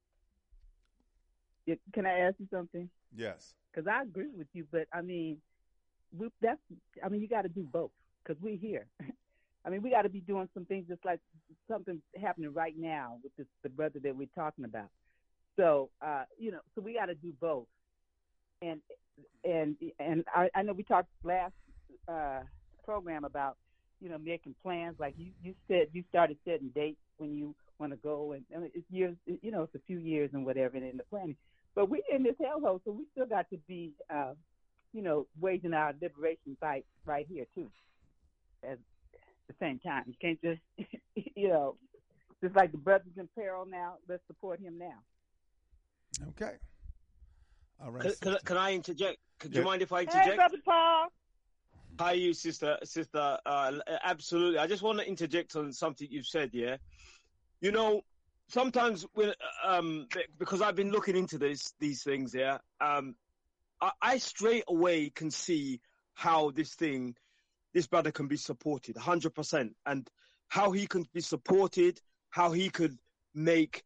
Can I ask you something? Yes. Because I agree with you, but I mean, you got to do both, because we're here. I mean, we got to be doing some things just like something happening right now with the brother that we're talking about. So, you know, so we got to do both. And I know we talked last program about, you know, making plans. Like you said, you started setting dates when you want to go, and it's years, you know, it's a few years and whatever in the planning. But we're in this hellhole, so we still got to be, you know, waging our liberation fight right here too. At the same time, you can't just, you know, just like the brother's in peril now. Let's support him now. Okay. All right. Can I interject? Do you mind if I interject? Hey, Brother Paul. Hi, you sister. Absolutely. I just want to interject on something you've said. Yeah, you know, sometimes when because I've been looking into these things. Yeah, I straight away can see how this brother can be supported 100%, and how he can be supported, how he could make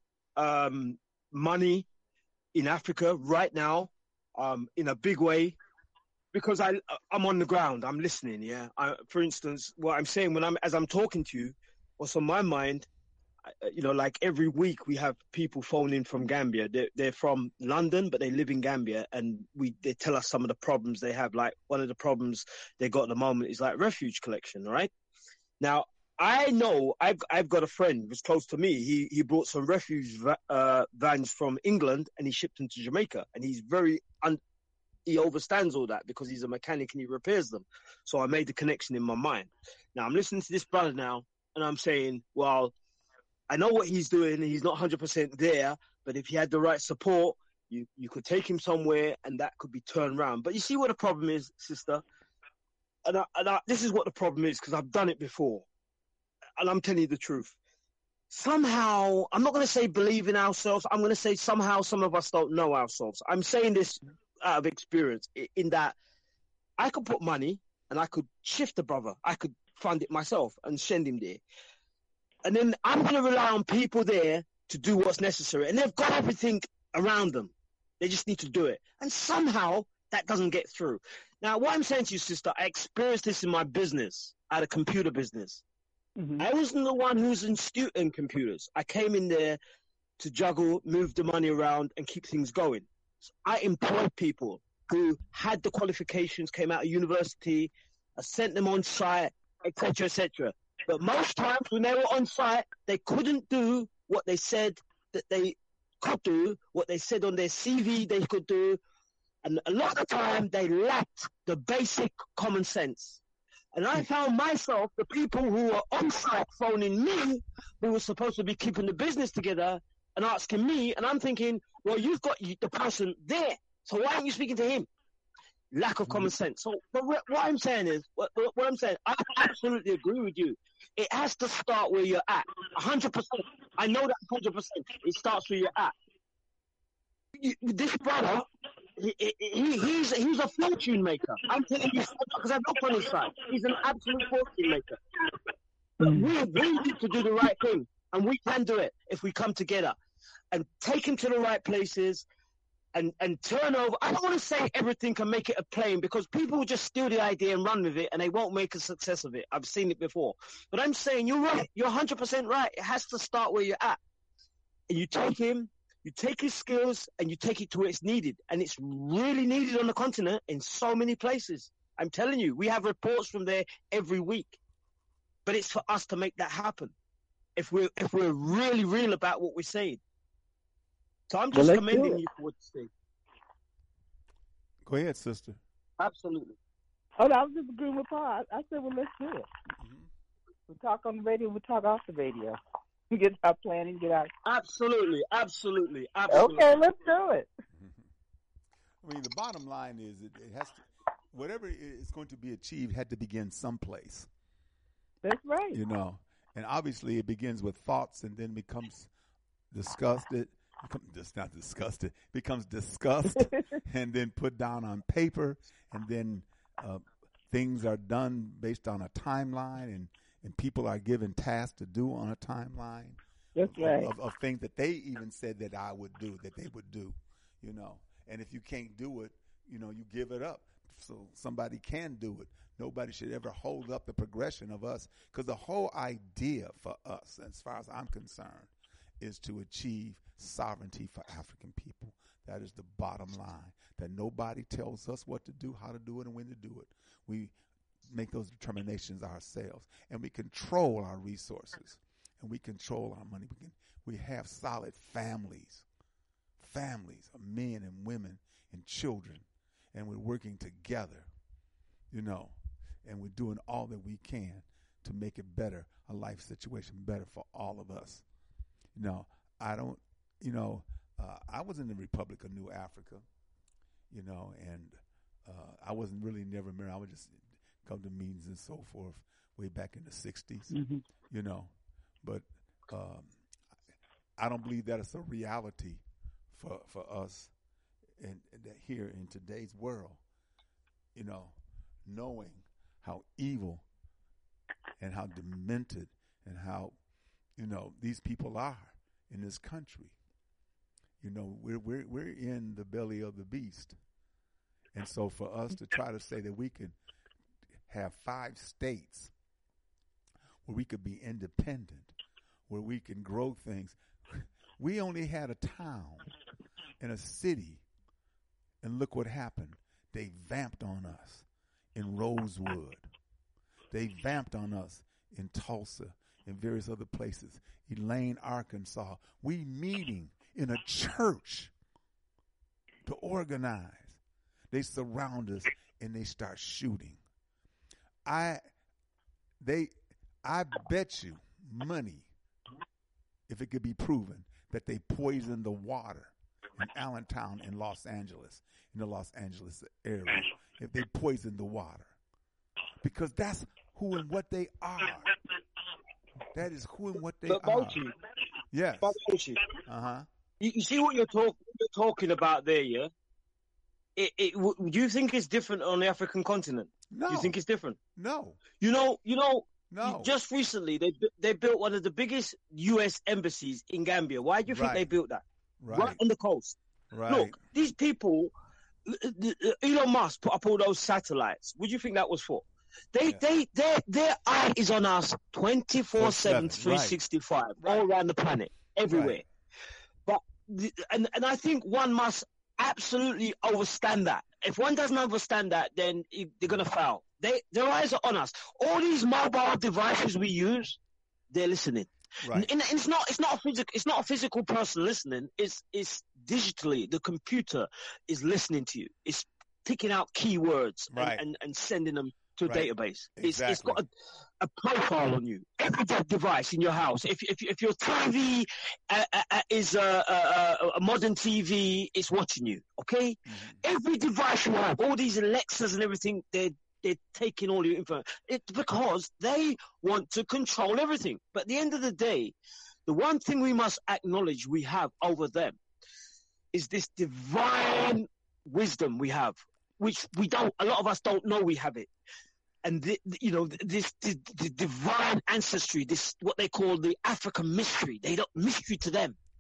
money in Africa right now, in a big way. Because I'm on the ground, I'm listening. Yeah. For instance, what I'm saying as I'm talking to you, what's on my mind, you know, like every week we have people phoning from Gambia. They're from London, but they live in Gambia, and they tell us some of the problems they have. Like one of the problems they got at the moment is like refuge collection. Right now, I know I've got a friend who's close to me. He brought some refuge vans from England and he shipped them to Jamaica, and he's he overstands all that because he's a mechanic and he repairs them. So I made the connection in my mind. Now I'm listening to this brother now, and I'm saying, well, I know what he's doing, and he's not 100% there, but if he had the right support, you could take him somewhere and that could be turned around. But you see what the problem is, sister? And this is what the problem is, because I've done it before. And I'm telling you the truth. Somehow, I'm not going to say believe in ourselves. I'm going to say somehow some of us don't know ourselves. I'm saying this out of experience, in that I could put money and I could shift the brother. I could fund it myself and send him there. And then I'm going to rely on people there to do what's necessary. And they've got everything around them. They just need to do it. And somehow that doesn't get through. Now, what I'm saying to you, sister, I experienced this in my business. I had a computer business. Mm-hmm. I wasn't the one who was astute in computers. I came in there to juggle, move the money around, and keep things going. So I employed people who had the qualifications, came out of university, I sent them on site, etc., etc. But most times when they were on site, they couldn't do what they said that they could do, what they said on their CV they could do. And a lot of the time, they lacked the basic common sense. And I found myself, the people who were on site phoning me, who were supposed to be keeping the business together, and asking me, and I'm thinking, well, you've got the person there, so why aren't you speaking to him? Lack of common sense. So but what I'm saying is, what I'm saying, I absolutely agree with you. It has to start where you're at, 100%. I know that 100%. It starts where you're at. This brother, he's a fortune maker. I'm telling you, because I've looked on his side. He's an absolute fortune maker. But we need to do the right thing, and we can do it if we come together and take him to the right places, and turn over. I don't want to say everything can make it a plane, because people will just steal the idea and run with it, and they won't make a success of it. I've seen it before. But I'm saying you're right. You're 100% right. It has to start where you're at. And you take him, you take his skills, and you take it to where it's needed. And it's really needed on the continent in so many places. I'm telling you, we have reports from there every week. But it's for us to make that happen, if we're really real about what we're saying. So I'm just commending you for what you say. Go ahead, sister. Absolutely. Oh, I was just agreeing with Paul. I said, well, let's do it. Mm-hmm. We talk on the radio, we talk off the radio. We get our planning, get our... Absolutely. Okay, let's do it. I mean, the bottom line is it has to, whatever is going to be achieved had to begin someplace. That's right. You know, and obviously it begins with thoughts and then becomes discussed, and then put down on paper, and then things are done based on a timeline, and people are given tasks to do on a timeline. That's right. Of things that they even said that I would do, that they would do, you know. And if you can't do it, you know, you give it up so somebody can do it. Nobody should ever hold up the progression of us, because the whole idea for us, as far as I'm concerned, is to achieve sovereignty for African people. That is the bottom line, that nobody tells us what to do, how to do it, and when to do it. We make those determinations ourselves, and we control our resources, and we control our money. We have solid families of men and women and children, and we're working together, you know, and we're doing all that we can to make it better, a life situation better for all of us. You know, I was in the Republic of New Africa, you know, and I wasn't really never married. I would just come to meetings and so forth way back in the 60s, you know, but I don't believe that it's a reality for us here in today's world, you know, knowing how evil and how demented and how, you know, these people are in this country. You know, we're in the belly of the beast. And so for us to try to say that we can have 5 states where we could be independent, where we can grow things. We only had a town and a city, and look what happened. They vamped on us in Rosewood. They vamped on us in Tulsa and various other places. Elaine, Arkansas. We meeting in a church to organize. They surround us and they start shooting. I bet you money, if it could be proven, that they poisoned the water in Allentown in Los Angeles, in the Los Angeles area, if they poisoned the water. Because that's who and what they are. That is who and what they are. Bauchi. Yes. Bauchi. Uh-huh. You see what you're talking about there, yeah? Do you think it's different on the African continent? No. Do you think it's different? No. You know. No. Just recently, they built one of the biggest U.S. embassies in Gambia. Why do you think they built that? Right on the coast. Right. Look, these people, Elon Musk put up all those satellites. What do you think that was for? Their eye is on us 24/7, 365, all around the planet, everywhere. But and I think one must absolutely understand that. If one doesn't understand that, then they're gonna fail. Their eyes are on us. All these mobile devices we use, they're listening. Right. And it's not a physical person listening. It's digitally. The computer is listening to you. It's picking out keywords and sending them to a database. Exactly. It's got a profile on you. Every device in your house. If your TV is a modern TV, it's watching you. Okay. Mm-hmm. Every device you have, all these Alexas and everything, they're taking all your info. It's because they want to control everything. But at the end of the day, the one thing we must acknowledge we have over them is this divine wisdom we have, which a lot of us don't know we have it. And this divine ancestry, this what they call the African mystery. Mystery to them.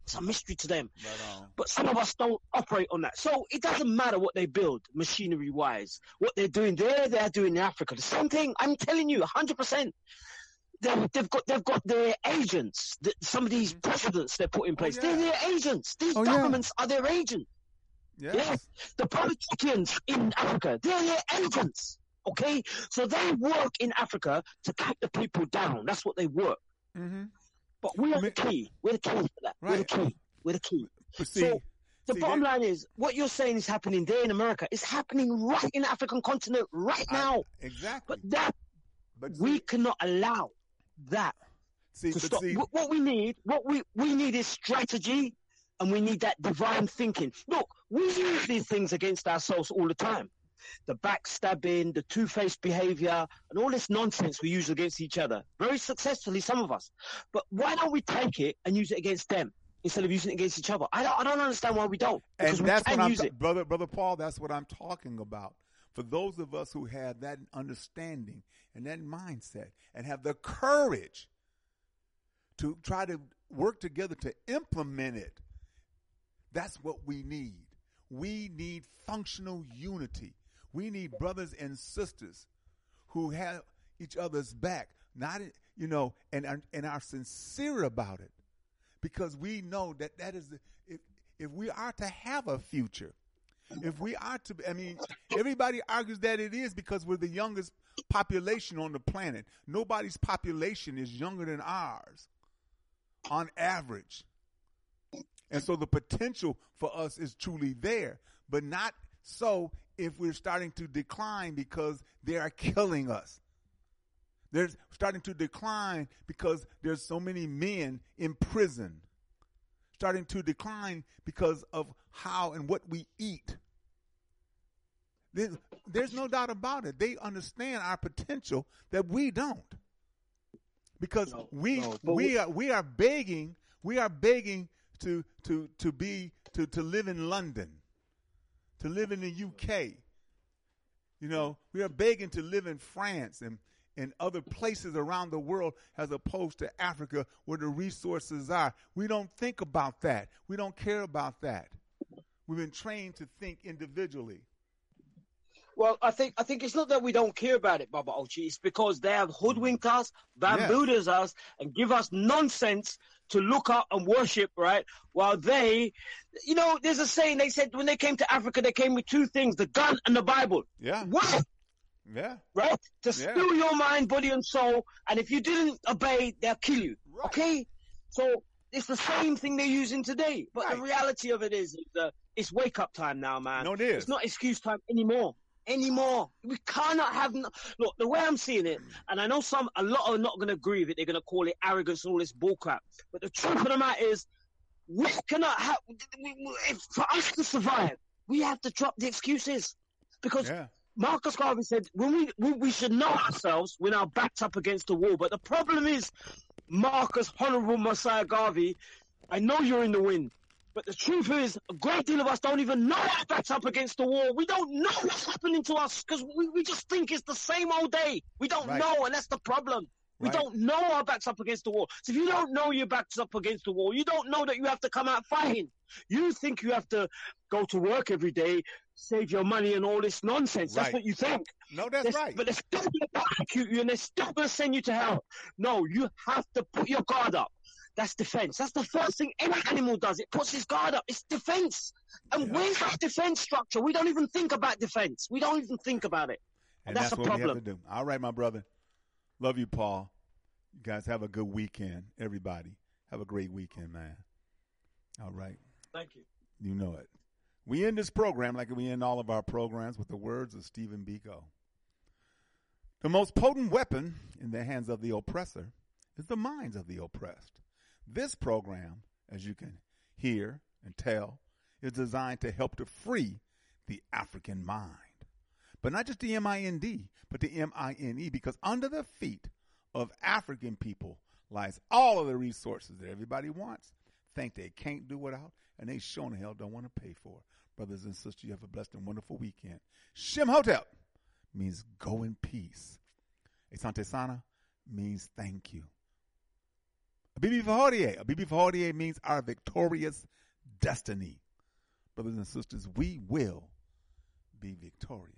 It's a mystery to them. Right on. But some of us don't operate on that. So it doesn't matter what they build, machinery-wise. What they're doing there, they're doing in Africa. The same thing. I'm telling you, 100%. They've got their agents. Some of these presidents they put in place, they're their agents. These governments are their agents. Yes. The politicians in Africa, they're their agents. Okay? So they work in Africa to keep the people down. That's what they work. Mm-hmm. But we are the key. We're the key for that. Right. We're the key. So the bottom line is, what you're saying is happening there in America. It's happening right in the African continent right now. Exactly. But we cannot allow that to stop. What we need, we need is strategy, and we need that divine thinking. Look, we use these things against ourselves all the time. The backstabbing, the two-faced behavior, and all this nonsense we use against each other. Very successfully, some of us. But why don't we take it and use it against them instead of using it against each other? I don't understand why we don't. And that's what I'm Brother Paul, that's what I'm talking about. For those of us who have that understanding and that mindset and have the courage to try to work together to implement it, that's what we need. We need functional unity. We need brothers and sisters who have each other's back, and are sincere about it, because we know that is if we are to have a future, if we are to, everybody argues that it is because we're the youngest population on the planet. Nobody's population is younger than ours, on average. And so the potential for us is truly there, but not so if we're starting to decline because they are killing us. They're starting to decline because there's so many men in prison. Starting to decline because of how and what we eat. There's no doubt about it. They understand our potential that we don't. Because we are begging to live in London, to live in the UK. We are begging to live in France and other places around the world as opposed to Africa where the resources are. We don't think about that. We don't care about that. We've been trained to think individually. Well, I think it's not that we don't care about it, Baba Ochi. It's because they have hoodwinked us, bamboozled us, and give us nonsense to look up and worship, right? While they, there's a saying, they said when they came to Africa, they came with two things, the gun and the Bible. Yeah. What? Yeah. Right? To steal your mind, body, and soul, and if you didn't obey, they'll kill you. Right. Okay? So it's the same thing they're using today. But the reality of it is it's wake-up time now, man. No, it is. It's not excuse time anymore. We cannot have look, the way I'm seeing it, and I know a lot are not going to agree with it. They're going to call it arrogance and all this bullcrap. But the truth of the matter is, we cannot have. For us to survive, we have to drop the excuses, because Marcus Garvey said when we should know ourselves when our back's up against the wall. But the problem is, Marcus, Honorable Messiah Garvey, I know you're in the wind. But the truth is, a great deal of us don't even know our back's up against the wall. We don't know what's happening to us because we just think it's the same old day. We don't know, and that's the problem. We don't know our back's up against the wall. So if you don't know your back's up against the wall, you don't know that you have to come out fighting. You think you have to go to work every day, save your money and all this nonsense. That's what you think. No, that's right. But they're still going to prosecute you and they're still going to send you to hell. No, you have to put your guard up. That's defense. That's the first thing any animal does. It puts its guard up. It's defense. And where's that defense structure? We don't even think about defense. We don't even think about it. And that's a problem. What we have to do. All right, my brother. Love you, Paul. You guys have a good weekend. Everybody, have a great weekend, man. All right. Thank you. You know it. We end this program like we end all of our programs with the words of Stephen Biko. The most potent weapon in the hands of the oppressor is the minds of the oppressed. This program, as you can hear and tell, is designed to help to free the African mind. But not just the M-I-N-D, but the M-I-N-E, because under the feet of African people lies all of the resources that everybody wants, think they can't do without, and they sure in hell don't want to pay for. Brothers and sisters, you have a blessed and wonderful weekend. Shemhotep means go in peace. Asante Sana means thank you. BB Fahodie. A BB Fahodie means our victorious destiny. Brothers and sisters, we will be victorious.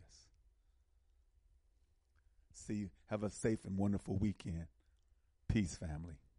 See you. Have a safe and wonderful weekend. Peace, family.